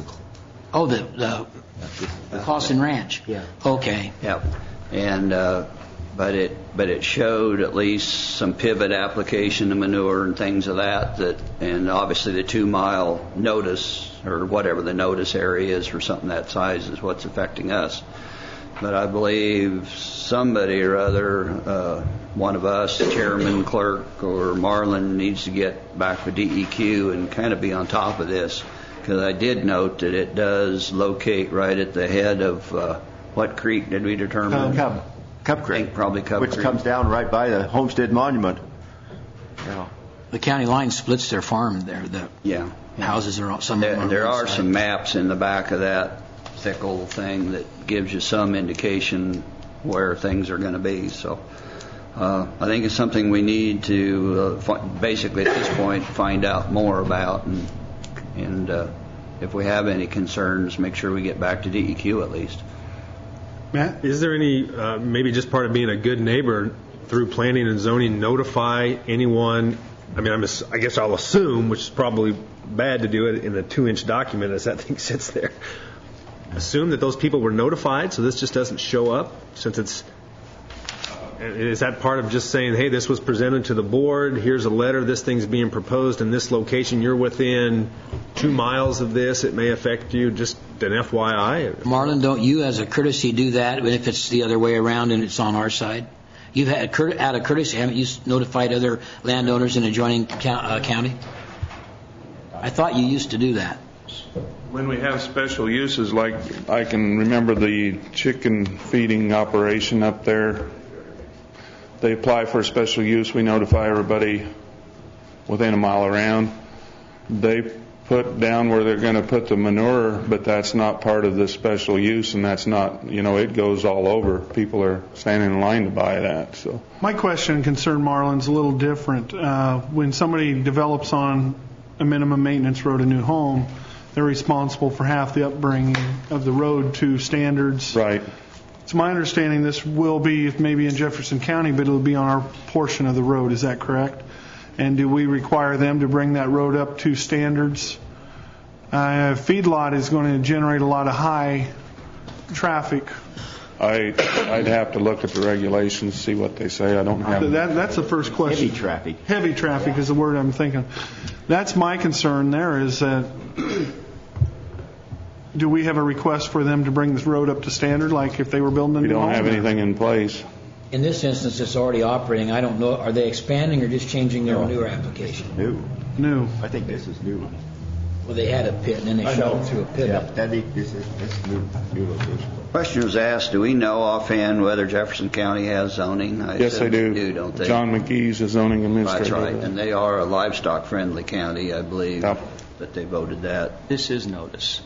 Oh, the the, the Clausen Ranch. Yeah. Okay. Yep. And uh, but it but it showed at least some pivot application of manure and things of that that, and obviously the two mile notice or whatever the notice area is for something that size is what's affecting us. But I believe somebody or other, uh, one of us, chairman, clerk, or Marlon, needs to get back with D E Q and kind of be on top of this, because I did note that it does locate right at the head of uh, what creek did we determine? Uh, Cub, Cub Creek. I think probably Cub Which Creek. comes down right by the Homestead Monument. Yeah. The county line splits their farm there. The yeah. houses are some. There, of there are side. some maps in the back of that thick old thing that gives you some indication where things are going to be. So uh, I think it's something we need to uh, fi- basically at this point find out more about, and, and uh, if we have any concerns, make sure we get back to D E Q at least. Matt, is there any, uh, maybe just part of being a good neighbor through planning and zoning, notify anyone? I mean, I'm, I guess I'll assume, which is probably bad to do it in a two-inch document as that thing sits there. Assume that those people were notified, so this just doesn't show up, since it's. Is that part of just saying, hey, this was presented to the board, here's a letter, this thing's being proposed in this location, you're within two miles of this, it may affect you, just an F Y I? Marlon, don't you as a courtesy do that if it's the other way around and it's on our side? You've had, out of courtesy, haven't you notified other landowners in adjoining county? I thought you used to do that. When we have special uses, like I can remember the chicken feeding operation up there, they apply for a special use, we notify everybody within a mile around. They put down where they're going to put the manure, but that's not part of the special use, and that's not, you know, it goes all over. People are standing in line to buy that. So my question and concern, Marlon's a little different. Uh, when somebody develops on a minimum maintenance road, a new home, they're responsible for half the upbringing of the road to standards. Right. It's my understanding this will be maybe in Jefferson County, but it'll be on our portion of the road. Is that correct? And do we require them to bring that road up to standards? Uh, feedlot is going to generate a lot of high traffic. I, I'd have to look at the regulations, see what they say. I don't have that. That's the first question. Heavy traffic. Heavy traffic is the word I'm thinking. That's my concern there is that do we have a request for them to bring this road up to standard like if they were building a new We don't home? have anything in place. In this instance, it's already operating. I don't know, are they expanding or just changing their manure application? New. New. I think this is new. Well, they had a pit, and then they I shut know. it through a pit. Yeah, that is, this is this is new, new location. Question was asked, do we know offhand whether Jefferson County has zoning? I Yes, they assume do. do, don't they? John McGee's the zoning administrator. That's right, and they are a livestock-friendly county, I believe, Yep. that they voted that. This is notice.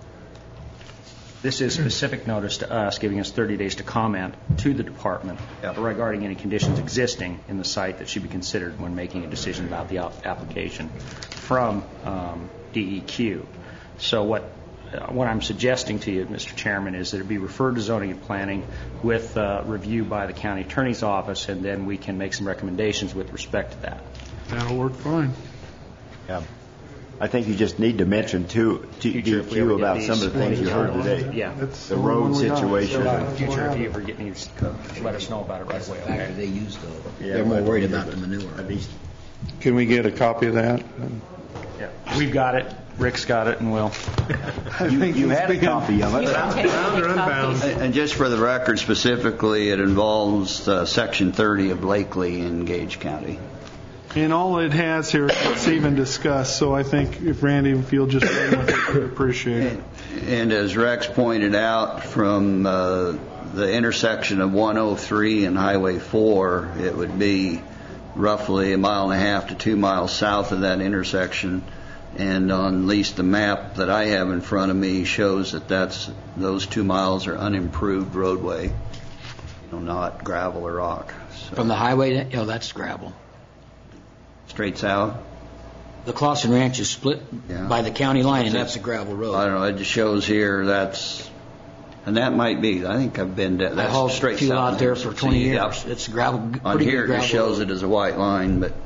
This is specific notice to us, giving us thirty days to comment to the department regarding any conditions existing in the site that should be considered when making a decision about the ap- application from um, D E Q. So what uh, what I'm suggesting to you, Mister Chairman, is that it be referred to zoning and planning with uh, review by the county attorney's office, and then we can make some recommendations with respect to that. That'll work fine. Yeah. I think you just need to mention to to Future, if we D E Q ever get about these, some of the things you heard today. Yeah. The road situation. So future, if you ever get needs, let us know about it right away. Factor Okay? they use, though. Yeah, They're more right. worried about the manure. At least. Can we get a copy of that? Yeah. We've got it. Rick's got it, and we'll. You, you had a copy of it. Bound or unbound? And and just for the record specifically, it involves uh, Section thirty of Blakely in Gage County. And all it has here is even discussed, so I think if Randy, if you'll just run with it, I'd appreciate it. And as Rex pointed out, from uh, the intersection of one oh three and Highway four, it would be roughly a mile and a half to two miles south of that intersection. And on at least the map that I have in front of me shows that that's those two miles are unimproved roadway, you know, not gravel or rock. So From the highway, oh, that's gravel. straight south. The Clausen Ranch is split Yeah. by the county line, and that's a gravel road. I don't know. It just shows here that's, and that might be. I think I've been. That's I hauled straight fuel south out there for twenty See, years. yeah. It's gravel, pretty On here good it just gravel shows road. it as a white line, but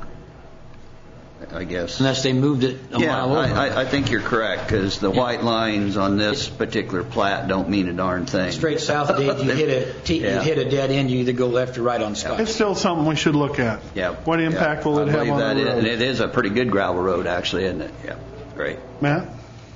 I guess. Unless they moved it a yeah, mile over. I, I, I think you're correct because the Yeah. white lines on this particular plat don't mean a darn thing. Straight south, Dave, you hit a T, Yeah. you hit a dead end. You either go left or right on Scott. It's still something we should look at. Yeah. What impact yeah. will it I have believe on that the is- road? And it is a pretty good gravel road, actually, isn't it? Yeah. Great. Matt?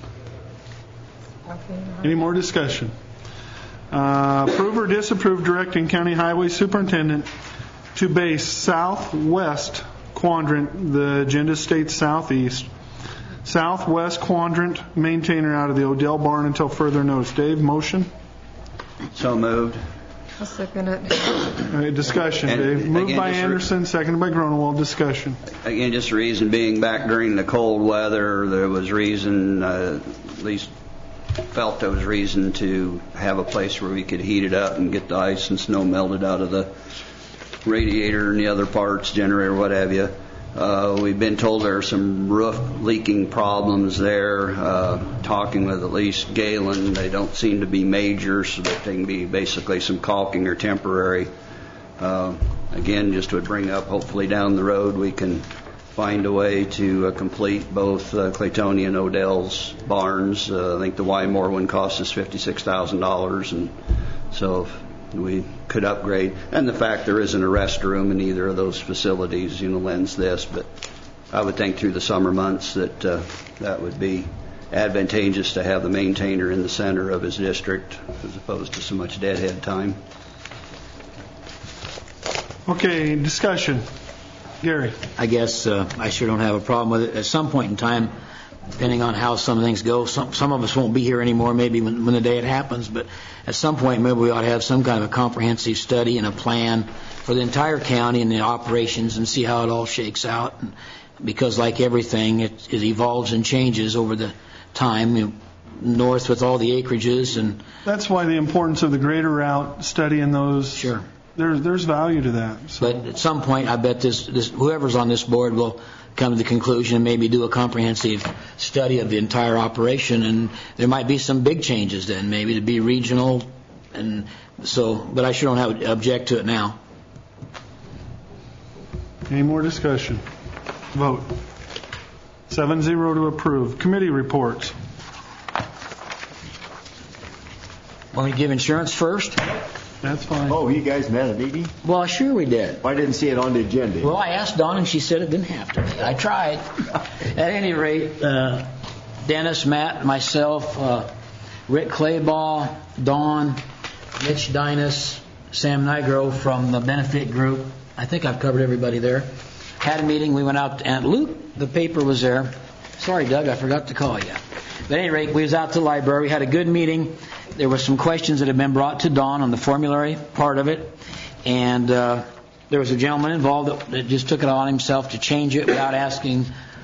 Any more discussion? Uh, approve or disapprove directing County Highway Superintendent to base southwest quadrant, the agenda states southeast, southwest quadrant maintainer out of the Odell barn until further notice. Dave, motion? So moved. I'll second it. All right, discussion, And Dave. Moved again, by just re- Anderson, seconded by Gronewald. Discussion. Again, just the reason being back during the cold weather, there was reason, uh, at least felt there was reason to have a place where we could heat it up and get the ice and snow melted out of the radiator and the other parts, generator, what have you. Uh, we've been told there are some roof leaking problems there. Uh, talking with at least Galen, they don't seem to be major, so that they can be basically some caulking or temporary. Uh, again, just would bring up, hopefully down the road we can find a way to uh, complete both uh, Claytonia and Odell's barns. Uh, I think the Wymore one cost us fifty-six thousand dollars, and so if we could upgrade. And the fact there isn't a restroom in either of those facilities, you know, lends this. But I would think through the summer months that uh, that would be advantageous to have the maintainer in the center of his district as opposed to so much deadhead time. Okay, discussion. Gary. I guess uh, I sure don't have a problem with it. At some point in time, depending on how some things go. Some, some of us won't be here anymore maybe when, when the day it happens, but at some point maybe we ought to have some kind of a comprehensive study and a plan for the entire county and the operations and see how it all shakes out. And because like everything, it, it evolves and changes over the time. You know, north with all the acreages, and that's why the importance of the greater route, studying those. Sure. There, there's value to that. So. But at some point, I bet this, this whoever's on this board will come to the conclusion and maybe do a comprehensive study of the entire operation, and there might be some big changes then, maybe to be regional, and so. But I sure don't have to object to it now. Any more discussion? Vote. Seven zero to approve. Committee reports. Want me to give insurance first? That's fine. Oh, you guys met a meeting? Well, sure we did. I didn't see it on the agenda. Well, I asked Dawn, and she said it didn't have to be. I tried. At any rate, uh, Dennis, Matt, myself, uh, Rick Clayball, Dawn, Mitch Dinas, Sam Nigro from the benefit group. I think I've covered everybody there. Had a meeting. We went out, and Luke, the paper was there. Sorry, Doug, I forgot to call you. But at any rate, we was out to the library. We had a good meeting. There were some questions that had been brought to Dawn on the formulary part of it, and uh, there was a gentleman involved that, that just took it on himself to change it without asking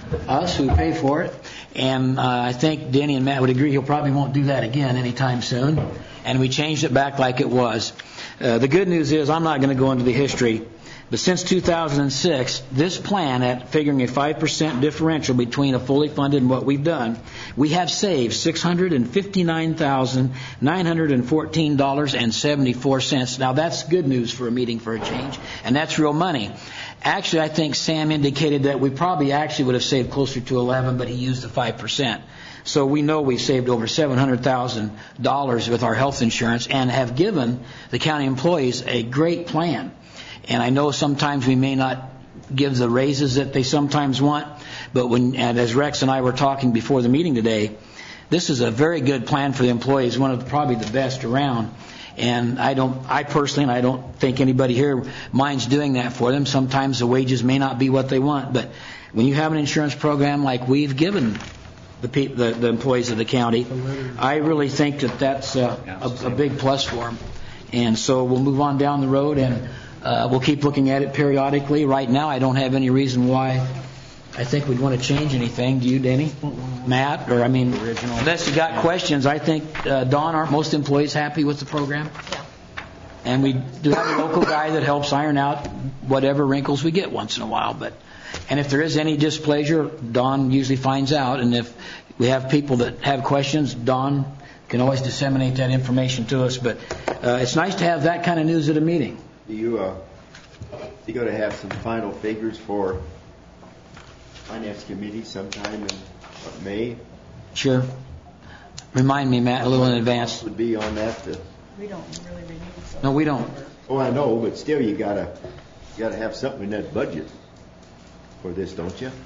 us who pay for it. And uh, I think Denny and Matt would agree he'll probably won't do that again anytime soon. And we changed it back like it was. Uh, the good news is I'm not going to go into the history. But since two thousand six, this plan, at figuring a five percent differential between a fully funded and what we've done, we have saved six hundred fifty-nine thousand nine hundred fourteen dollars and seventy-four cents. Now, that's good news for a meeting for a change, and that's real money. Actually, I think Sam indicated that we probably actually would have saved closer to eleven, but he used the five percent. So we know we saved over seven hundred thousand dollars with our health insurance and have given the county employees a great plan. And I know sometimes we may not give the raises that they sometimes want, but when, and as Rex and I were talking before the meeting today, this is a very good plan for the employees, one of the, probably the best around. And I don't, I personally, and I don't think anybody here minds doing that for them. Sometimes the wages may not be what they want, but when you have an insurance program like we've given the, pe- the, the employees of the county, I really think that that's a, a, a big plus for them. And so we'll move on down the road, and Uh, we'll keep looking at it periodically. Right now, I don't have any reason why I think we'd want to change anything. Do you, Danny? Matt? Or, I mean, Original. Unless you got questions, I think, uh, Dawn, aren't most employees happy with the program? Yeah. And we do have a local guy that helps iron out whatever wrinkles we get once in a while. But, and if there is any displeasure, Dawn usually finds out. And if we have people that have questions, Dawn can always disseminate that information to us. But uh, it's nice to have that kind of news at a meeting. Do you, uh, you going to have some final figures for Finance Committee sometime in what, May? Sure. Remind me, Matt, a little in advance. Would be on that. To, we don't really renew. So no, we don't. Oh, I know, but still, you gotta, you gotta have something in that budget for this, don't you?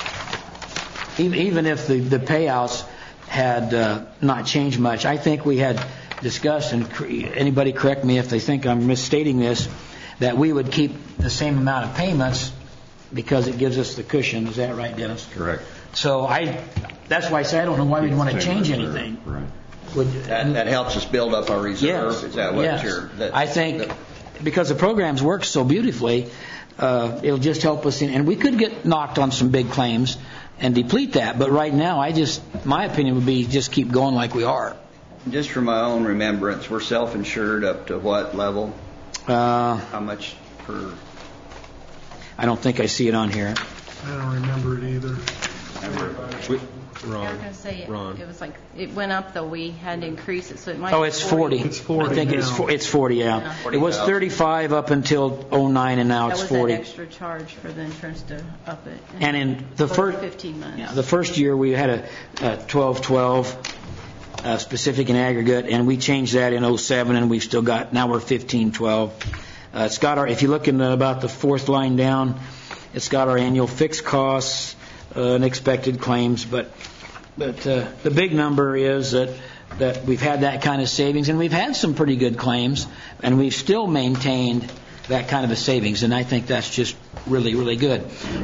Even if the, the payouts had uh, not changed much, I think we had discussed, and anybody correct me if they think I'm misstating this, that we would keep the same amount of payments because it gives us the cushion. Is that right, Dennis? Correct. So I, that's why I say I don't know why we'd want to change anything. Right. Would, that, that helps us build up our reserve. Yes, Is that what yes. you're? That, I think that, because the programs work so beautifully, uh, it'll just help us. In, and we could get knocked on some big claims and deplete that. But right now, I just, my opinion would be just keep going like we are. Just for my own remembrance, we're self-insured up to what level? Uh, How much per? I don't think I see it on here. I don't remember it either. Ron. I was going to say it, it was like it went up though. We had to increase it, so it might. Oh, be it's forty. It's forty. I think now. it's for, it's forty. Yeah, Yeah. forty, it was thirty-five up until oh nine, and now that it's was forty. That extra charge for the insurance to up it. And in the for first fifteen months. Yeah, the first year we had a, a twelve twelve uh, specific and aggregate, and we changed that in oh seven, and we've still got now we're fifteen twelve. Uh, it's got our. If you look in the, about the fourth line down, it's got our annual fixed costs uh, and expected claims, but. But uh, the big number is that, that we've had that kind of savings, and we've had some pretty good claims, and we've still maintained that kind of a savings, and I think that's just really, really good.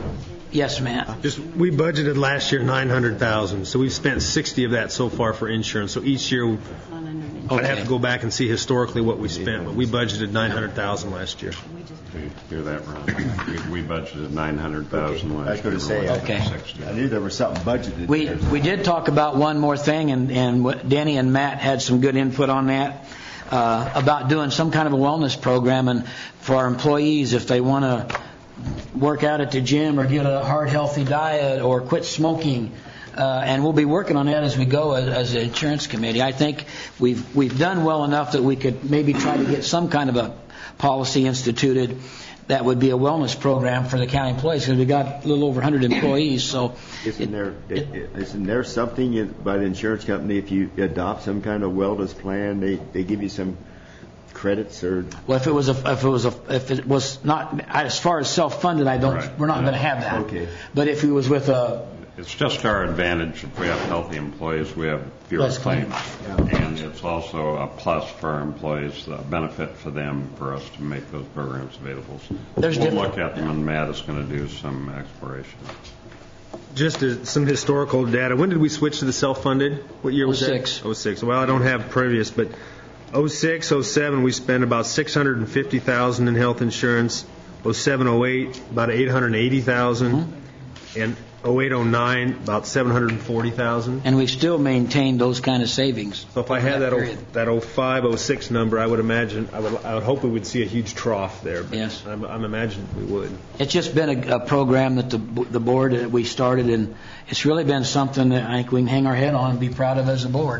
Yes, Matt. Just, we budgeted last year nine hundred thousand, so we've spent sixty of that so far for insurance. So each year, I'd have to go back and see historically what we spent, but we budgeted nine hundred thousand last year. You hear that, Ron? We, we budgeted nine hundred thousand I was last year. going to say, I- Okay. I knew there was something budgeted. We there. we did talk about one more thing, and and what Denny and Matt had some good input on that uh, about doing some kind of a wellness program, and for our employees if they want to work out at the gym or get a heart healthy diet or quit smoking. Uh, and we'll be working on that as we go as, as an insurance committee. I think we've we've done well enough that we could maybe try to get some kind of a policy instituted that would be a wellness program for the county employees, because we got a little over one hundred employees. So, Isn't there, isn't there something in- by the insurance company, if you adopt some kind of wellness plan, they, they give you some credits or? well, if it was a, if it was a, if it was not as far as self-funded, I don't. Right. We're not Yeah. going to have that. Okay. But if it was with a It's just our advantage. If we have healthy employees, we have fewer Less claims. claims. And it's also a plus for our employees, a benefit for them, for us to make those programs available. There's We'll different- look at them, and Matt is going to do some exploration. Just uh, some historical data. When did we switch to the self-funded? What year was oh six. that? oh six. Well, I don't have previous, but oh six, oh seven, we spent about six hundred fifty thousand dollars in health insurance. oh seven, oh eight, about eight hundred eighty thousand dollars. Mm-hmm. And oh eight, oh nine, about seven hundred forty thousand dollars. and we still maintain those kind of savings. So if I had that period. oh, that oh five, oh six number, I would imagine, I would, I would hope we would see a huge trough there. But Yes. I'm, I'm imagining we would. It's just been a, a program that the the board that we started, and it's really been something that I think we can hang our head on and be proud of as a board.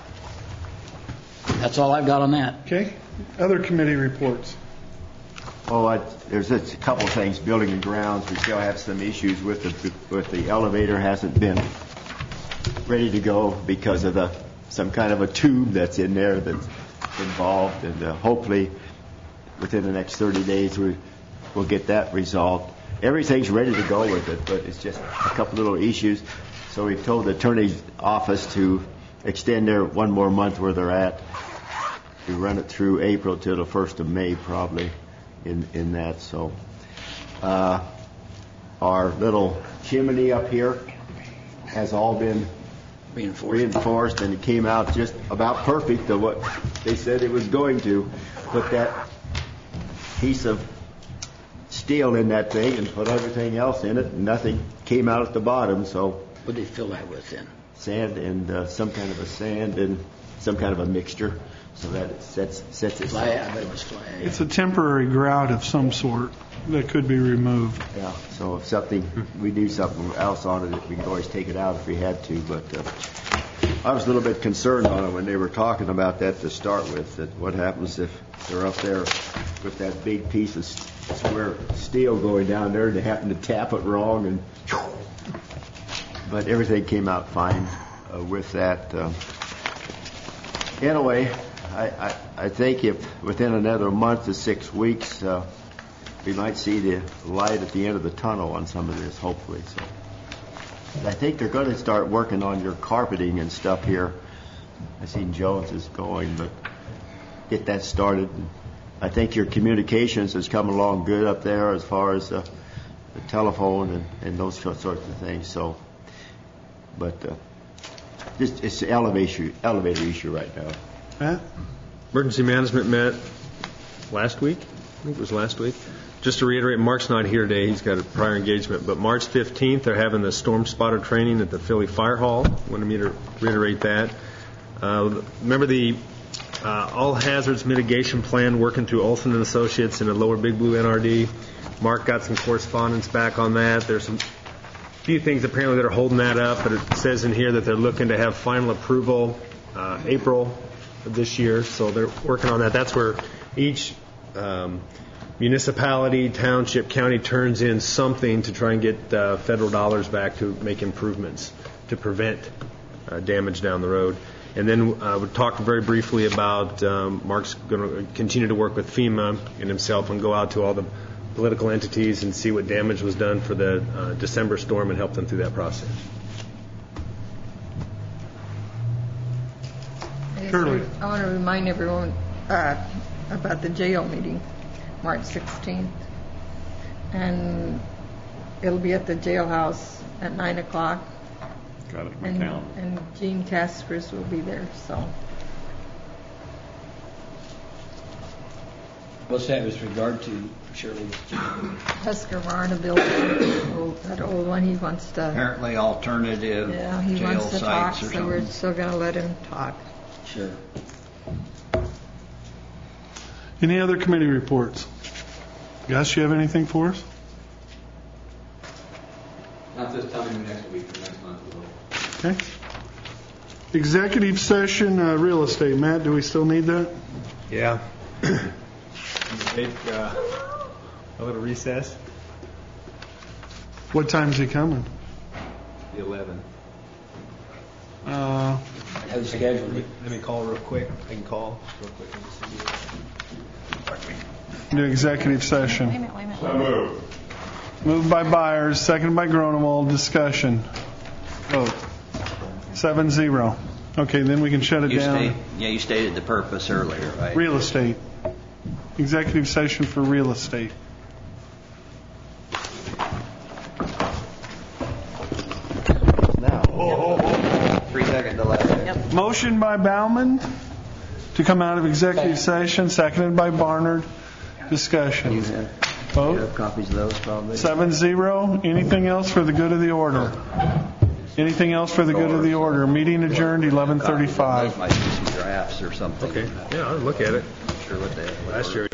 That's all I've got on that. Okay. Other committee reports. Oh, I, there's just a couple of things. Building and grounds, we still have some issues with the with the elevator. Hasn't been ready to go because of the some kind of a tube that's in there that's involved, and uh, hopefully within the next thirty days we will get that resolved. Everything's ready to go with it, but it's just a couple little issues. So we've told the attorney's office to extend their one more month where they're at. We run it through April till the first of May probably. In, in that, so uh, our little chimney up here has all been reinforced. reinforced, and it came out just about perfect to what they said it was going to. Put that piece of steel in that thing and put everything else in it, and nothing came out at the bottom. So what did they fill that with then? Sand and uh, some kind of a sand and some kind of a mixture, so that it sets sets itself. Flag. I bet it was flag. It's a temporary grout of some sort that could be removed. Yeah. So if something we do something else on it, we can always take it out if we had to. But uh, I was a little bit concerned on it when they were talking about that to start with. That what happens if they're up there with that big piece of square steel going down there, and they happen to tap it wrong, and but everything came out fine uh, with that. Uh, anyway, I, I, I think if within another month to six weeks, uh, we might see the light at the end of the tunnel on some of this, hopefully. So, I think they're going to start working on your carpeting and stuff here. I seen Jones is going, but get that started. I think your communications has come along good up there as far as uh, the telephone and, and those sorts of things. So, but uh, just it's an elevator elevator issue right now. Matt? Emergency management met last week. I think it was last week. Just to reiterate, Mark's not here today. He's got a prior engagement. But March fifteenth, they're having the storm spotter training at the Philly Fire Hall. I wanted me to reiterate that. Uh, remember the uh, all hazards mitigation plan working through Olson and Associates in the Lower Big Blue N R D. Mark got some correspondence back on that. There's some few things apparently that are holding that up, but it says in here that they're looking to have final approval uh, April of this year. So they're working on that. That's where each um, municipality, township, county turns in something to try and get uh, federal dollars back to make improvements to prevent uh, damage down the road. And then uh, we talked very briefly about um, Mark's going to continue to work with FEMA and himself and go out to all the political entities and see what damage was done for the uh, December storm and help them through that process. Shirley. I want to remind everyone uh, about the jail meeting, March sixteenth. And it'll be at the jailhouse at nine o'clock. Got it in my And, calendar. and Gene Caspers will be there, so. What's that with regard to Shirley? Husqvarna building, old- that old one, he wants to, Apparently alternative yeah, he jail wants to talk, sites or so we're something. still going to let him talk. Sure. Any other committee reports? Gus, you have anything for us? Not this time, next week or next month. we will. Okay. Executive session, uh, real estate. Matt, do we still need that? Yeah. Take uh, a little recess. What time's he coming? The eleven. Uh, Have you scheduled Let me, it? let me call real quick. I can call real quick. Let me see. do executive session. Wait a minute, wait a minute. So moved. Moved by Byers, seconded by Gronewald. Discussion. Vote. Seven zero. Okay, then we can shut it You down. state, yeah, you stated the purpose earlier, right? Real estate. Executive session for real estate. Three second delay. Motion by Bauman to come out of executive session, seconded by Barnard. Discussion. You have Vote. copies of those probably. Seven zero. Anything else for the good of the order? Anything else for the good of the order? Meeting adjourned eleven thirty-five. Those might be some drafts or something. Okay. Yeah, I'll look at it. Sure what they. Last year